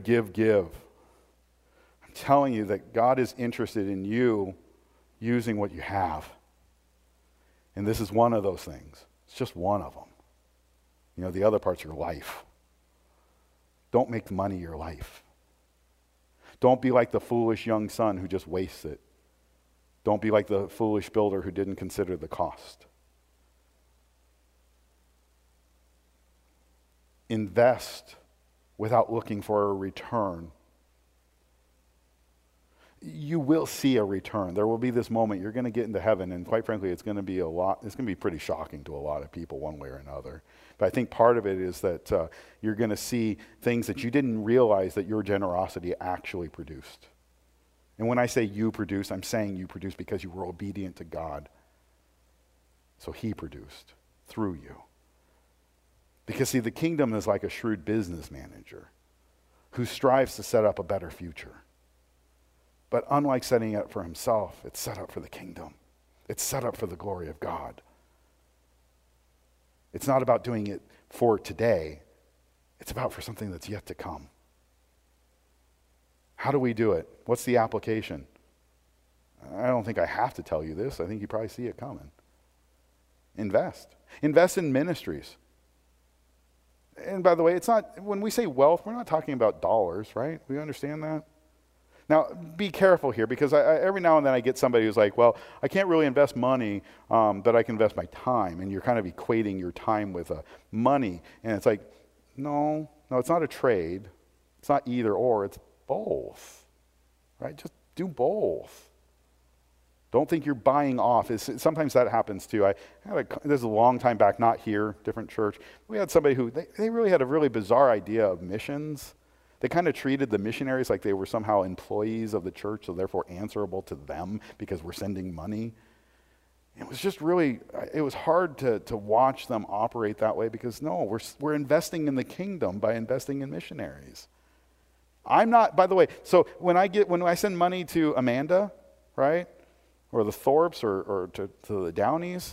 I'm telling you that God is interested in you using what you have. And this is one of those things. It's just one of them. The other part's your life. Don't make money your life. Don't be like the foolish young son who just wastes it. Don't be like the foolish builder who didn't consider the cost. Invest without looking for a return. You will see a return. There will be this moment you're going to get into heaven, and quite frankly, it's going to be pretty shocking to a lot of people one way or another. But I think part of it is that you're going to see things that you didn't realize that your generosity actually produced. And when I say you produced, I'm saying you produced because you were obedient to God. So he produced through you. Because see, the kingdom is like a shrewd business manager who strives to set up a better future. But unlike setting it up for himself, it's set up for the kingdom. It's set up for the glory of God. It's not about doing it for today. It's about for something that's yet to come. How do we do it? What's the application? I don't think I have to tell you this. I think you probably see it coming. Invest. Invest in ministries. And by the way, it's not, when we say wealth, we're not talking about dollars, right? We understand that? Now, be careful here, because every now and then I get somebody who's like, well, I can't really invest money, but I can invest my time. And you're kind of equating your time with money. And it's like, no, it's not a trade. It's not either or, it's both, right? Just do both. Don't think you're buying off. Sometimes that happens too. This is a long time back, not here, different church. We had somebody who, they really had a really bizarre idea of missions. They kind of treated the missionaries like they were somehow employees of the church, so therefore answerable to them because we're sending money. It was just really, it was hard to watch them operate that way, because no, we're investing in the kingdom by investing in missionaries. I'm not, by the way, so when I send money to Amanda, right, or the Thorpes or to the Downies,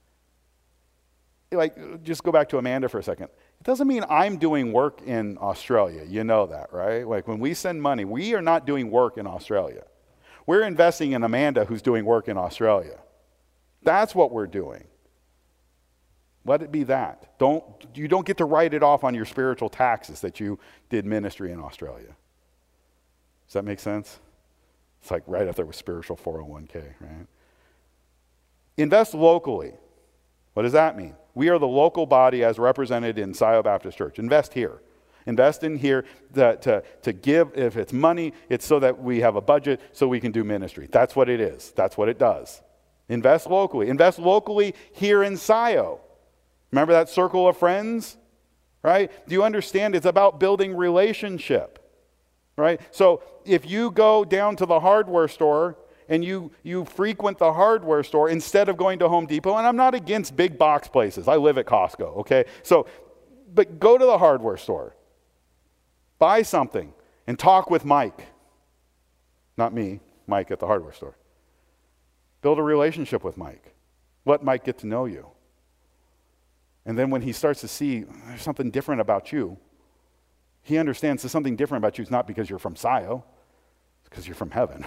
like, just go back to Amanda for a second. It doesn't mean I'm doing work in Australia. You know that, right? Like, when we send money, we are not doing work in Australia. We're investing in Amanda, who's doing work in Australia. That's what we're doing. Let it be that. You don't get to write it off on your spiritual taxes that you did ministry in Australia. Does that make sense? It's like right up there with spiritual 401k, right? Invest locally. What does that mean? We are the local body as represented in Scio Baptist Church. Invest here. Invest in here to give. If it's money, it's so that we have a budget so we can do ministry. That's what it is. That's what it does. Invest locally. Invest locally here in Scio. Remember that circle of friends? Right? Do you understand? It's about building relationship. Right? So if you go down to the hardware store and you frequent the hardware store instead of going to Home Depot, and I'm not against big box places. I live at Costco, okay? But go to the hardware store. Buy something and talk with Mike. Not me, Mike at the hardware store. Build a relationship with Mike. Let Mike get to know you. And then when he starts to see there's something different about you, he understands there's something different about you. It's not because you're from Scio, it's because you're from heaven.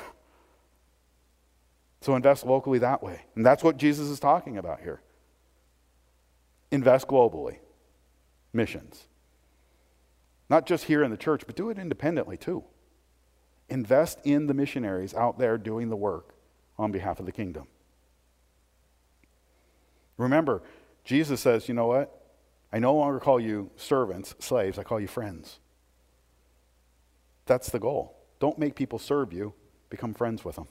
So invest locally that way. And that's what Jesus is talking about here. Invest globally. Missions. Not just here in the church, but do it independently too. Invest in the missionaries out there doing the work on behalf of the kingdom. Remember, Jesus says, you know what? I no longer call you servants, slaves, I call you friends. That's the goal. Don't make people serve you, become friends with them.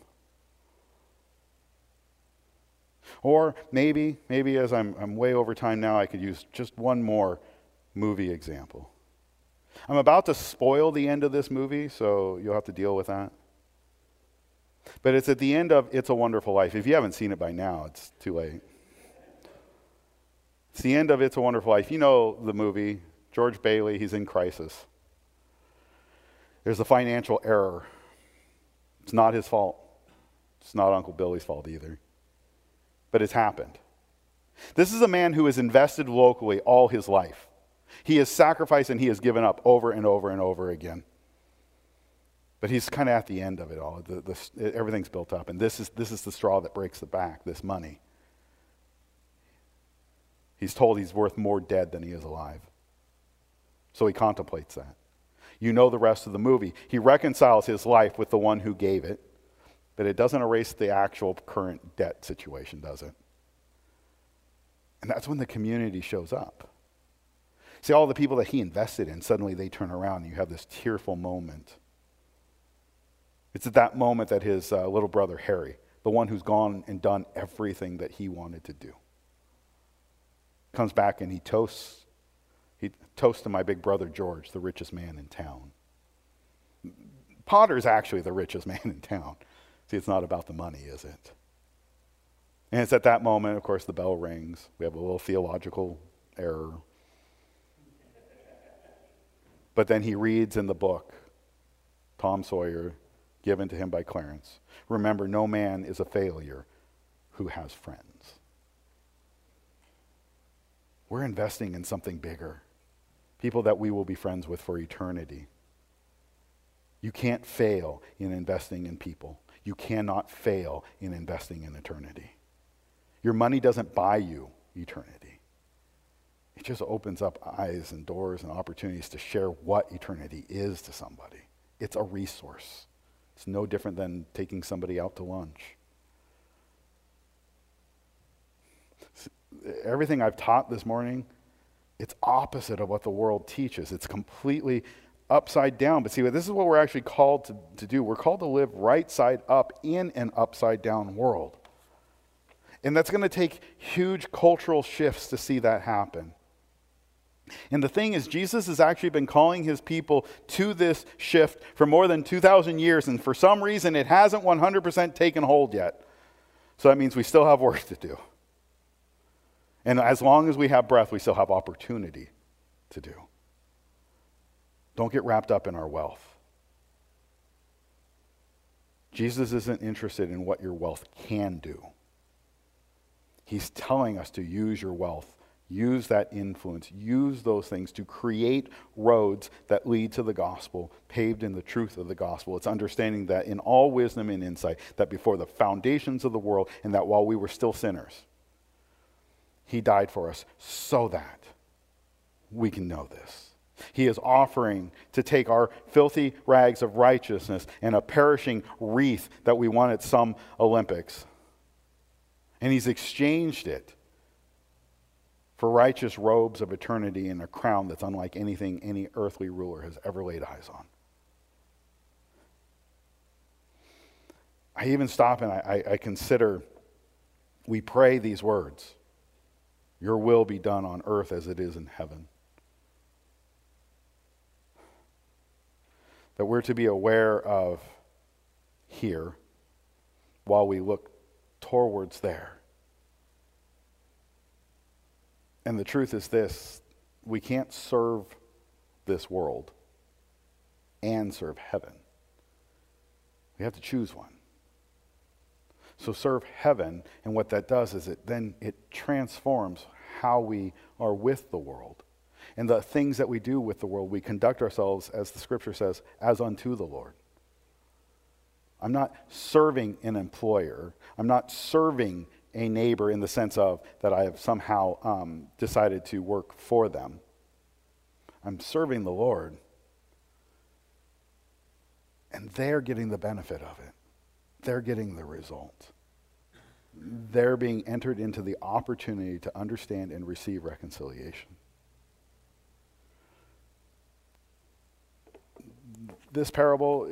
Or maybe as I'm way over time now, I could use just one more movie example. I'm about to spoil the end of this movie, so you'll have to deal with that. But it's at the end of It's a Wonderful Life. If you haven't seen it by now, it's too late. It's the end of It's a Wonderful Life. You know the movie. George Bailey, he's in crisis. There's a financial error. It's not his fault. It's not Uncle Billy's fault either. But it's happened. This is a man who has invested locally all his life. He has sacrificed and he has given up over and over and over again. But he's kind of at the end of it all. Everything's built up. And this is the straw that breaks the back, this money. He's told he's worth more dead than he is alive. So he contemplates that. You know the rest of the movie. He reconciles his life with the one who gave it, but it doesn't erase the actual current debt situation, does it? And that's when the community shows up. See, all the people that he invested in, suddenly they turn around and you have this tearful moment. It's at that moment that his little brother Harry, the one who's gone and done everything that he wanted to do, comes back and he toasts to my big brother George, the richest man in town. Potter's actually the richest man in town. See, it's not about the money, is it? And it's at that moment, of course, the bell rings. We have a little theological error. But then he reads in the book, Tom Sawyer, given to him by Clarence, remember, no man is a failure who has friends. We're investing in something bigger. People that we will be friends with for eternity. You can't fail in investing in people. You cannot fail in investing in eternity. Your money doesn't buy you eternity. It just opens up eyes and doors and opportunities to share what eternity is to somebody. It's a resource. It's no different than taking somebody out to lunch. Everything I've taught this morning, it's opposite of what the world teaches. It's completely upside down. But see, this is what we're actually called to do. We're called to live right side up in an upside down world. And that's going to take huge cultural shifts to see that happen. And the thing is, Jesus has actually been calling his people to this shift for more than 2,000 years, and for some reason it hasn't 100% taken hold yet. So that means we still have work to do. And as long as we have breath, we still have opportunity to do. Don't get wrapped up in our wealth. Jesus isn't interested in what your wealth can do. He's telling us to use your wealth, use that influence, use those things to create roads that lead to the gospel, paved in the truth of the gospel. It's understanding that in all wisdom and insight, that before the foundations of the world, and that while we were still sinners, he died for us so that we can know this. He is offering to take our filthy rags of righteousness and a perishing wreath that we won at some Olympics. And he's exchanged it for righteous robes of eternity and a crown that's unlike anything any earthly ruler has ever laid eyes on. I even stop and I consider, we pray these words, your will be done on earth as it is in heaven. That we're to be aware of here while we look towards there. And the truth is this, we can't serve this world and serve heaven. We have to choose one. So serve heaven, and what that does is it transforms how we are with the world. And the things that we do with the world, we conduct ourselves, as the scripture says, as unto the Lord. I'm not serving an employer. I'm not serving a neighbor in the sense of that I have somehow decided to work for them. I'm serving the Lord. And they're getting the benefit of it. They're getting the result. They're being entered into the opportunity to understand and receive reconciliation. This parable,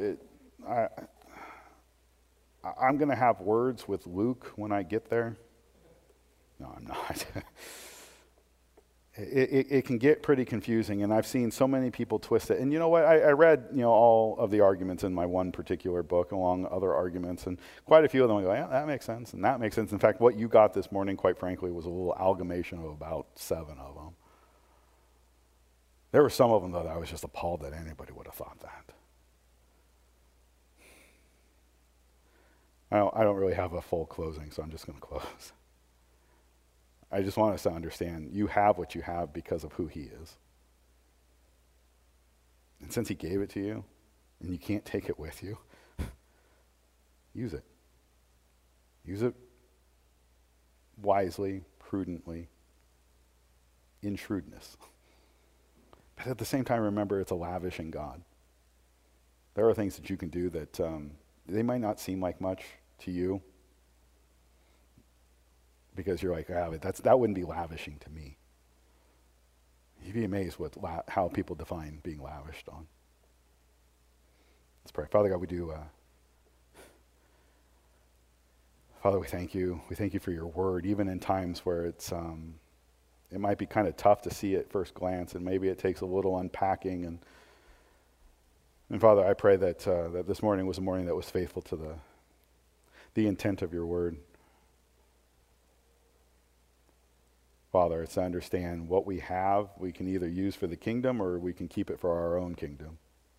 I'm going to have words with Luke when I get there. No, I'm not. it can get pretty confusing, and I've seen so many people twist it. And you know what? I read all of the arguments in my one particular book, along other arguments, and quite a few of them I go, yeah, that makes sense, and that makes sense. In fact, what you got this morning, quite frankly, was a little amalgamation of about 7 of them. There were some of them, though, that I was just appalled that anybody would have thought that. I don't really have a full closing, so I'm just going to close. I just want us to understand you have what you have because of who he is. And since he gave it to you, and you can't take it with you, use it. Use it wisely, prudently, in shrewdness. But at the same time, remember it's a lavishing God. There are things that you can do that they might not seem like much to you, because you're like, but that wouldn't be lavishing to me. You'd be amazed how people define being lavished on. Let's pray. Father God, Father, we thank you. We thank you for your word, even in times where it might be kind of tough to see at first glance, and maybe it takes a little unpacking. And Father, I pray that this morning was a morning that was faithful to the intent of your word. Father, it's to understand what we have, we can either use for the kingdom or we can keep it for our own kingdom.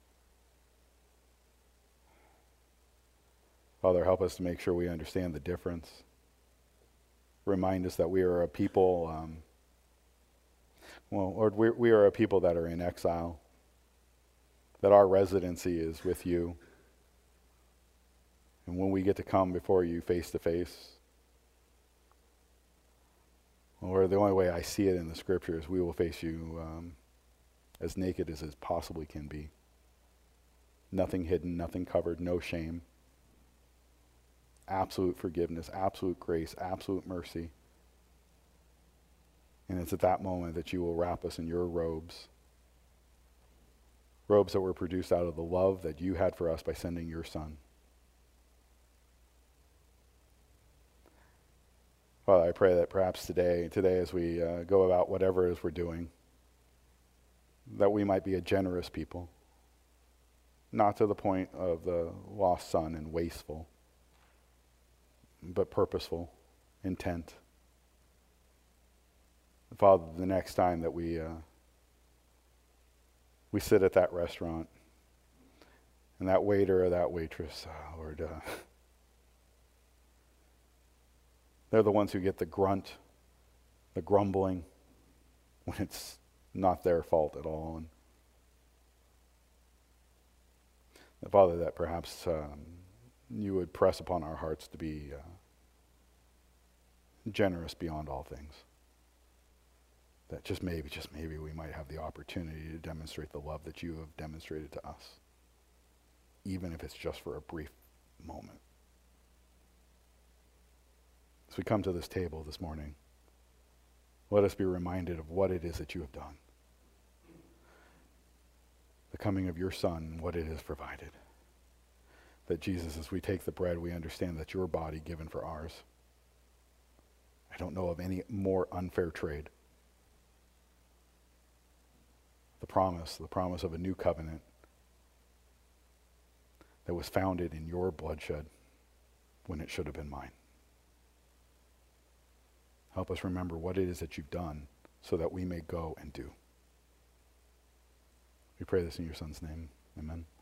Father, help us to make sure we understand the difference. Remind us that we are a people, Lord, we are a people that are in exile, that our residency is with you. And when we get to come before you face to face, Lord, the only way I see it in the scripture is we will face you as naked as it possibly can be. Nothing hidden, nothing covered, no shame. Absolute forgiveness, absolute grace, absolute mercy. And it's at that moment that you will wrap us in your robes. Robes that were produced out of the love that you had for us by sending your Son. Father, I pray that perhaps today as we go about whatever it is we're doing, that we might be a generous people, not to the point of the lost son and wasteful, but purposeful, intent. Father, the next time that we sit at that restaurant, and that waiter or that waitress, Lord, they're the ones who get the grunt, the grumbling, when it's not their fault at all. And Father, that perhaps you would press upon our hearts to be generous beyond all things. That just maybe we might have the opportunity to demonstrate the love that you have demonstrated to us, even if it's just for a brief moment. As we come to this table this morning, let us be reminded of what it is that you have done. The coming of your Son, what it has provided. That Jesus, as we take the bread, we understand that your body given for ours. I don't know of any more unfair trade. The promise of a new covenant that was founded in your bloodshed when it should have been mine. Help us remember what it is that you've done so that we may go and do. We pray this in your Son's name. Amen.